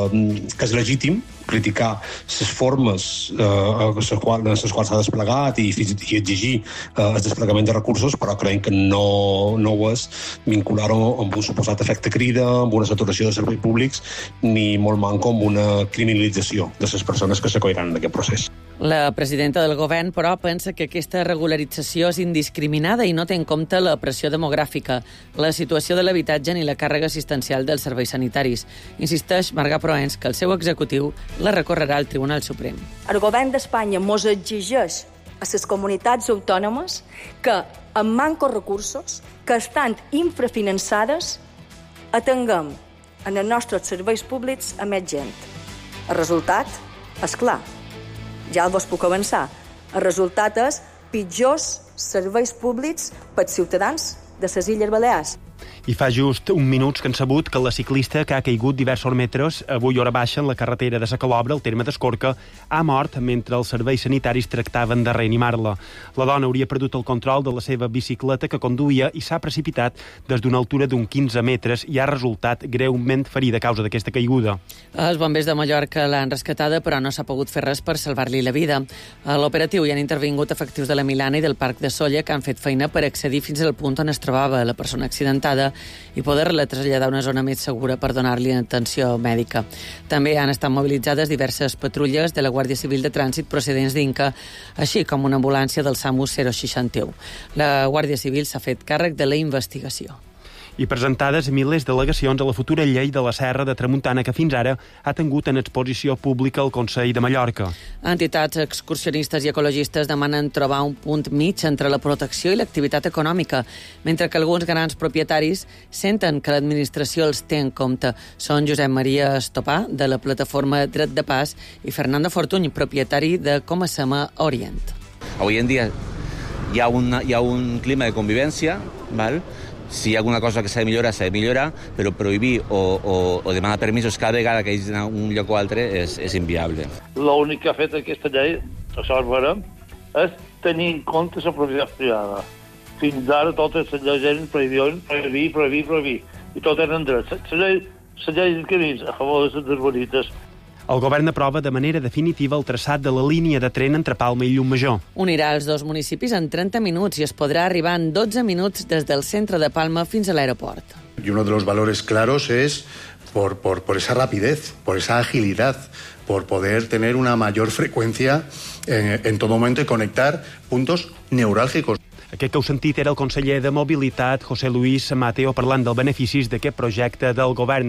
que és legítim criticar les formes eh, en les quals s'ha desplegat i, i exigir eh, el desplegament de recursos, però crec que no, no ho és vincular-ho amb un suposat efecte crida, amb una saturació de serveis públics, ni molt manco amb una criminalització de les persones que s'acolliran en aquest procés. La presidenta del govern, però, pensa que aquesta regularització és indiscriminada i no té en compte la pressió demogràfica, la situació de l'habitatge ni la càrrega assistencial dels serveis sanitaris. Insisteix Marga Proens que el seu executiu la recorrerà al Tribunal Suprem. El govern d'Espanya mos exigeix a les comunitats autònomes que, amb mancos recursos, que estan infrafinançades, atenguem en els nostres serveis públics a més gent. El resultat és clar. Ja el vos puc avançar. El resultat és pitjors serveis públics pels ciutadans de les Illes Balears. I fa just un minut que han sabut que la ciclista que ha caigut diversos metres avui hora baixa en la carretera de Sa Calobra, al terme d'Escorca, ha mort mentre els serveis sanitaris tractaven de reanimar-la. La dona hauria perdut el control de la seva bicicleta que conduïa i s'ha precipitat des d'una altura d'un quinze metres i ha resultat greument ferida a causa d'aquesta caiguda. Els bombers de Mallorca l'han rescatada, però no s'ha pogut fer res per salvar-li la vida. A l'operatiu hi han intervingut efectius de la Milana i del Parc de Sóller que han fet feina per accedir fins al punt on es trobava la persona accidentada i poder-la traslladar a una zona més segura per donar-li atenció mèdica. També han estat mobilitzades diverses patrulles de la Guàrdia Civil de Trànsit procedents d'Inca, així com una ambulància del SAMU zero seixanta u. La Guàrdia Civil s'ha fet càrrec de la investigació. I presentades milers d'al·legacions a la futura llei de la Serra de Tramuntana que fins ara ha tingut en exposició pública al Consell de Mallorca. Entitats excursionistes i ecologistes demanen trobar un punt mig entre la protecció i l'activitat econòmica, mentre que alguns grans propietaris senten que l'administració els té en compte. Són Josep Maria Estopà, de la plataforma Dret de Pas, i Fernando Fortuny, propietari de Comasema Orient. Avui en dia hi ha, una, hi ha un clima de convivència, val? Si hi ha alguna cosa que s'ha de millorar, s'ha de millorar, però prohibir o, o, o demanar permisos cada vegada que hi ha un lloc o altre és, és inviable. L'únic que ha fet aquesta llei, això és vera, és tenir en compte la propietat privada. Fins ara totes les lleis prohibien, prohibir, prohibir, prohibir. I tot eren drets. La llei, la llei que dius a favor de les urbanites. El govern aprova de manera definitiva el traçat de la línia de tren entre Palma i Llumajor. Unirà els dos municipis en trenta minuts i es podrà arribar en dotze minuts des del centre de Palma fins a l'aeroport. Y uno de los valores claros es por, por, por esa rapidez, por esa agilidad, por poder tener una mayor frecuencia en, en todo momento y conectar puntos neuràlgicos. Aquest que heu sentit era el conseller de Mobilitat, José Luis Mateo, parlant dels beneficis d'aquest projecte del govern.